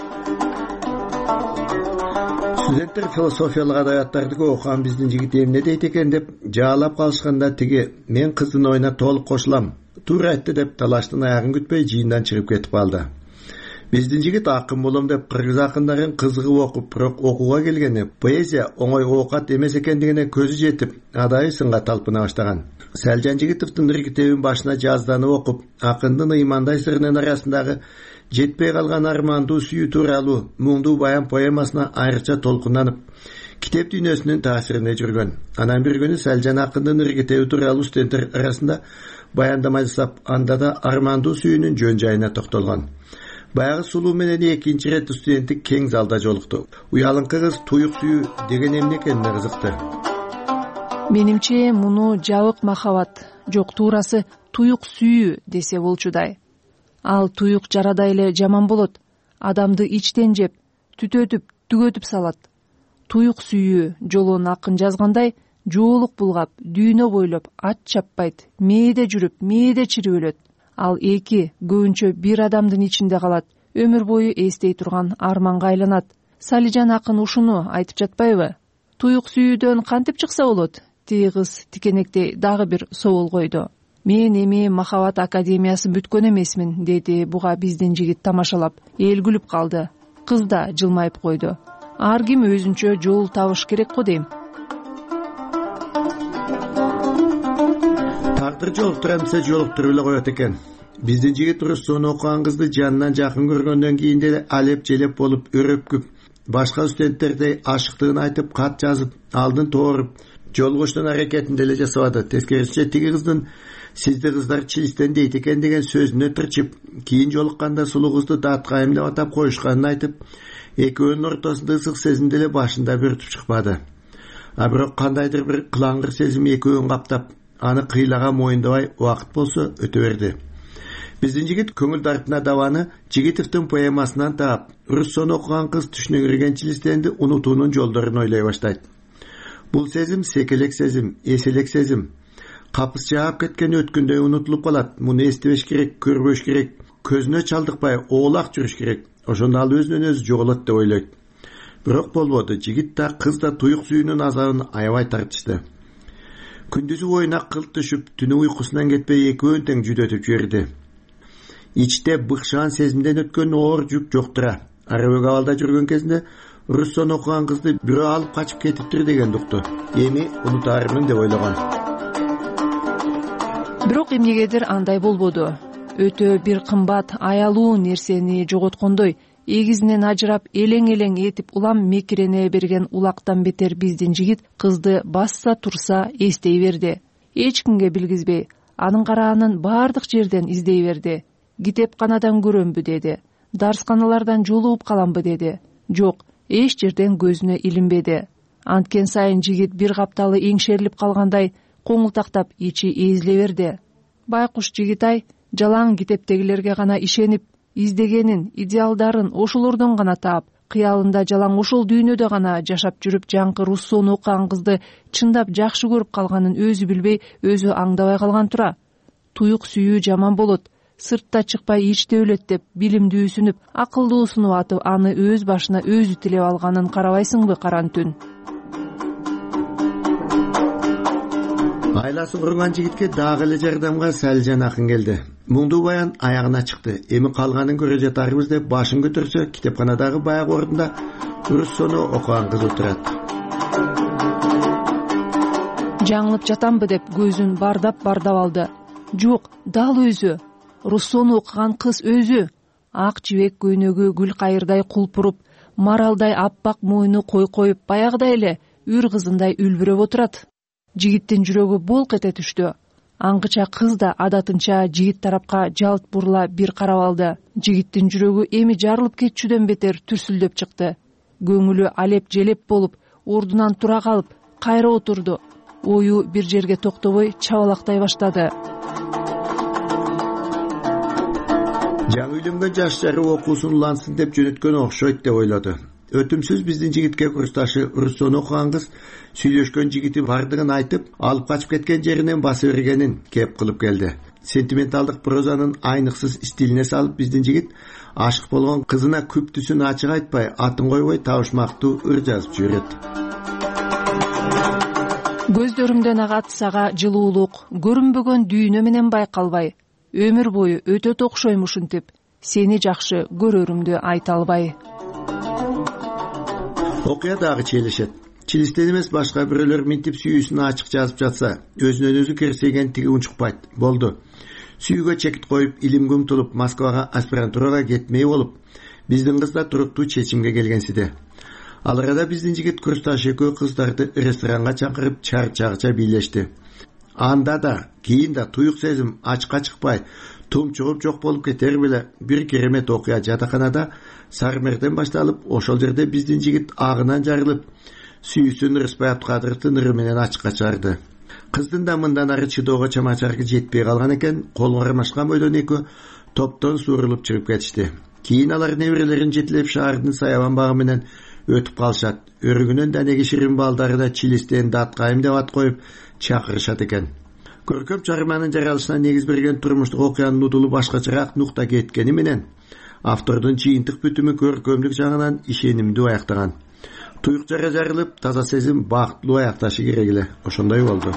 Студенттер философиялык адабияттарды окуган биздин жигит эмне дейт экен деп жаалап калышканда тиги мен кыздын оюна толук кошулам, туура айтты деп талаштын аягын күтпөй жыйындан чыгып кетип калды. Биздин жигит акын болом деп кыргыз акындарын кызыгып окуп, бирок окууга келгенде поэзия оңой оокат эмес экендигине көзү жетип, адайы сынга талпына баштаган. Сэлжан Жигитовдун ир китебин башына жазданып окуп, акындын ыймандай сырынын арасындагы жетпей калган армандуу сүйүү тууралуу муңдуу баян поэмасына айрыкча толкунданып, китеп дүйнөсүнүн таасиринде жүргөн. Анан бир күнү Сэлжан акындын ир китеби тууралуу студенттер арасында баяндама жасап, анда да армандуу сүйүүнүн жөн жайына токтолгон. Баягы сулуу менен экинчи рет студенттик кең залда жолукту. Уялыңкы кыз туюк сүйүү деген эмне экенине кызыкты. Менимче муну жабык махабат, жок туурасы туюк сүйүү десе болчудай. Ал туюк жарадай эле жаман болот, адамды ичтен жеп, түтөтүп, түгөтүп салат. Туюк сүйүү жолун акын жазгандай, жоолук булгап, дүйнө бойлоп ат чаппайт, мээде жүрүп, мээде чирип өлөт. Ал эки, көбүнчө бир адамдын ичинде калат, өмүр бою эстей турган арманга айланат. Салижан акын ушуну айтып жатпайбы? Туюк сүйүүдөн кантип чыкса болот? Тиги кыз тикенектей дагы бир соол койду. Мен эми Махабат академиясын бүткөн эмесмин, деди буга биздин жигит тамашалап. Эл күлүп калды. Кыз да жылмайып койду. Ар ким өзүнчө жол табыш керек го дейм. Тагдыр жолуктура десе жолуктуруп эле коет экен. Биздин жигит Руссону окуган кызды жанынан жакын көргөндөн кийин деле алеп желеп болуп өрөпкүп, башка студенттердей ашыктыгын айтып, кат жазып, алдын тооруп, жолугуштун аракетин деле жасабады. Тескерисинче тиги кыздын сизди кыздар чилистен дейт экен деген сөзүнө тырчып, кийин жолукканда сулуу кызды Даткайым деп атап коюшканын айтып, экөөнүн ортосунда ысык сезим деле башында бүртүп чыкпады. А бирок кандайдыр бир кылаңгыр сезим экөөнүн каптап, аны кыйлаган моюндабай убакыт болсо өтө берди. Биздин жигит көңүл дартына даваны Жигитовдун поэмасынан таап, Руссону окуган кыз түшүнө кирген чилистенди унутуунун жолдорун ойлой баштайт. Бул сезим секелек сезим, эселек сезим. Капыс жаап кеткен өткөндөй унутулуп калат. Муну эстебеш керек, көрбөш керек, көзүнө чалдыкпай оолак жүрүш керек. Ошондо ал өзүнөн өзү жоголот деп ойлойт. Бирок болбоду. Жигит да кыз да туюк сүйүүнүн азабын аябай тартышты. Күндүзү ойнак кылып түшүп, түнү уйкусунан кетпей экөөнү тең жүдөтүп жиберди. Ичте быкшаан сезимден өткөн оор жүк жоктура. Арабек абалда жүргөн кезинде Руссону окуган кызды бирөө алып качып кетиптир деген дукту. Эми унутаармын деп ойлогон. Бирок эмнегедир андай болбоду. Өтө бир кымбат, аялуу нерсени жоготкондой, эгизинен ажырап, элең-элең этип улам мекирене берген улактан бетер биздин жигит кызды басса турса эстей берди. Эч кимге билгизбей, анын караанын бардык жерден издей берди. Китепканадан көрөмбү деди. Дарсканалардан жолугуп каламбы деди. Жок, эч жерден көзүнө илинбеди. Анткен сайын жигит бир капталы эңшерилип калгандай коңултактап ичи эзиле берди. Байкуш жигит-ай, жалаң китептегилерге гана ишенип, издегенин, идеалдарын ошолордон гана таап, кыялында жалаң ошол дүйнөдө гана жашап жүрүп, жаңкы Руссону окуган кызды чындап жакшы көрүп калганын өзү билбей, өзү аңдабай калган тура. Туюк сүйүү жаман болот, сыртта чыкпай ичте өлөт деп билимдүүсүнүп, акылдуусунуп атып, аны өз башына өзү тилеп алганын карабайсыңбы каран түн? Айласы курган жигитке дагы эле жардамга Салижан акын келди. Муңдуу баян аягына чыкты. Эми калганын көрө жатарбыз деп башын көтөрсө, китепканадагы баягы ордунда Руссону окуган кыз отурат. Жаңылып жатамбы деп көзүн бардап-бардап алды. Жок, дал өзү. Руссону окуган кыз өзү. Ак жибек көйнөгү гүл кайырдай кулпуруп, маралдай аппак мойну кой коюп, баягыдай эле үр кызындай үлбүрөп отурат. Жигиттин жүрөгү болк эте түштү. Аңгыча кыз да адатынча жигит тарапка жалт бурла бир карап алды. Жигиттин жүрөгү эми жарылып кетчүдөн бетер түрсүлдөп чыкты. Көңүлү алеп желеп болуп, ордунан тура калып, кайра отурду. Ою бир жерге токтобой чабалактай баштады. Жаңы үйлөнгөн жаштары окуусун улансын деп жөнөткөн окшойт деп ойлоду. Өтүмсүз биздин жигитке курсташы Руссону окуган кыз сүйлөшкөн жигити бардыгын айтып, алып качып кеткен жеринен баса бергенин кеп кылып келди. Сентименталдык прозанын айныксыз стилине салып биздин жигит ашык болгон кызына күптүсүн ачык айтпай, атын койбой табышмактуу ыр жазып жүрөт. Көздөрүмдөн агат сага жылуулук, көрүнбөгөн дүйнө менен байкалбай, өмүр бою өтө окшойм ушинтип, сени жакшы көрөрүмдү айта албай. Окуя дагы челешет. Чилистен эмес башка бирөөлөр минтип сүйүүсүн ачык жазып жатса, өзүнөн өзү керсейген тиги унчукпайт. Болду. Сүйүүгө чекит коюп, илимге умтулуп, Москвага аспирантурага кетмей болуп, биздин кыз да туруктуу чечимге келгенсиде. Ал арада биздин жигит курсташ экөө кыздарды ресторанга чакырып, чар-чагыча бийлешти. Анда да, кийин да туюк сезим ачыкка чыкпай, тумчугуп жок болуп кетер беле бир керемет окуя жатаканада Сармерден башталып, ошол жерде биздин жигит агынан жарылып, сүйүүсүн Рыспай Абдыкадыровдун ыры менен ачыкка чыгарды. Кыздын да мындан ары чыдоого чамачаргы жетпей калган экен, колго кармашкан бойдон экөө топтон суурулуп чыгып кетишти. Кийин алар неберелерин жетелеп шаардын саябан багы менен өтүп калышат. Өрүгүнөн данеги ширин балдары да Чилистен Даткайым деп ат коюп чакырышат экен. Көркөм чыгарманын жаралышына негиз берген турмуштук окуянын удулу башкачараак нукта кеткени менен автордун жыйынтык бүтүмү көркөмдүк жагынан ишенимдүү аяктаган. Туюк жара жарылып, таза сезим бактылуу аякташы керек эле. Ошондой болду.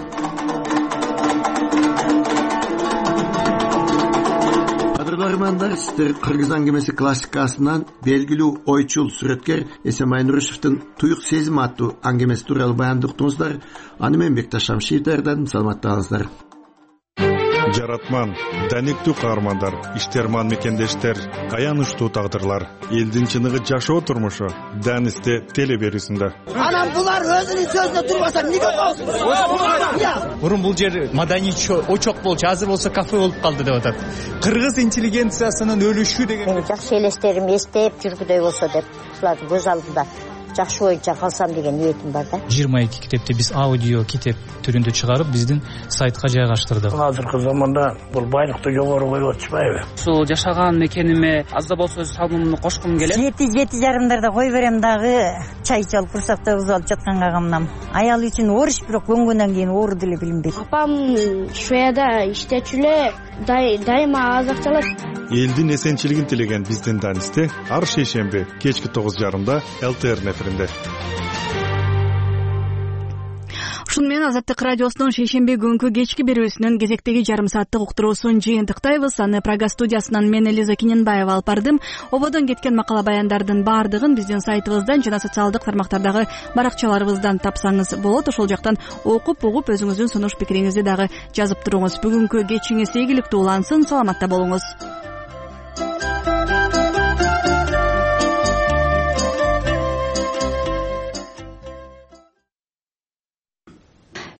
Кадырлармандар, сиздер Кыргыз аңгемеси классикасынан белгилүү ойчул сүрөткер Эсемай Нурушевдин Туюк сезим аттуу аңгемеси тууралуу баяндыктыңыздар. Аны мен Бекташ Шамшиевдерден саламаттаңыздар. Жаратман, даниктүү каармандар, иштерман мекендештер, аянычтуу тагдырлар, элдин чыныгы жашоо турмушу Данисте теле берүүсүндө. Анан булар өзүнүн сөзүнө турбаса эмнеге болсун? Мурун бул жер маданий очок болчу, азыр болсо кафе болуп калды деп атат. Кыргыз интеллигенциясынын өлүшү деген жакшы элестерим эстеп жүргүдөй болсо деп булардын көз алдында жакшы боюнча калсам деген ниетим бар да. жыйырма эки китепти биз аудио китеп түрүндө чыгарып биздин сайтка жайгаштырдык. Азыркы заманда бул байлыкты жогору коюп атышпайбы? Ушул жашаган мекениме аз да болсо өз салымымды кошкум келет. Жети жети жарымдарда кой берем дагы чай ичип курсактабыз алып жатканга камнам. Аял үчүн ооруш, бирок көнгөндөн кийин оору деле билинбейт. Апам Шведияда иштечү эле дайыма азык чалат. Элдин эсенчилигин тилеген биздин Данисте ар шейшемби кечки тогуз жарымда эл тэ эр нефринде. Ушун менен Азаттык радиосунун шейшемби күнкү кечки берүүсүнүн кезектеги жарым сааттык уктуруусун жыйынтыктайбыз. Аны Прага студиясынан мен Элиза Киненбаева алып бардым. Ободон кеткен макала баяндардын баардыгын биздин сайтыбыздан жана социалдык тармактардагы баракчаларыбыздан тапсаңыз болот. Ошол жактан окуп угуп өзүңүздүн сунуш пикириңизди дагы жазып туруңуз. Бүгүнкү кечиңиз ийгиликтүү улансын. Саламатта болуңуз.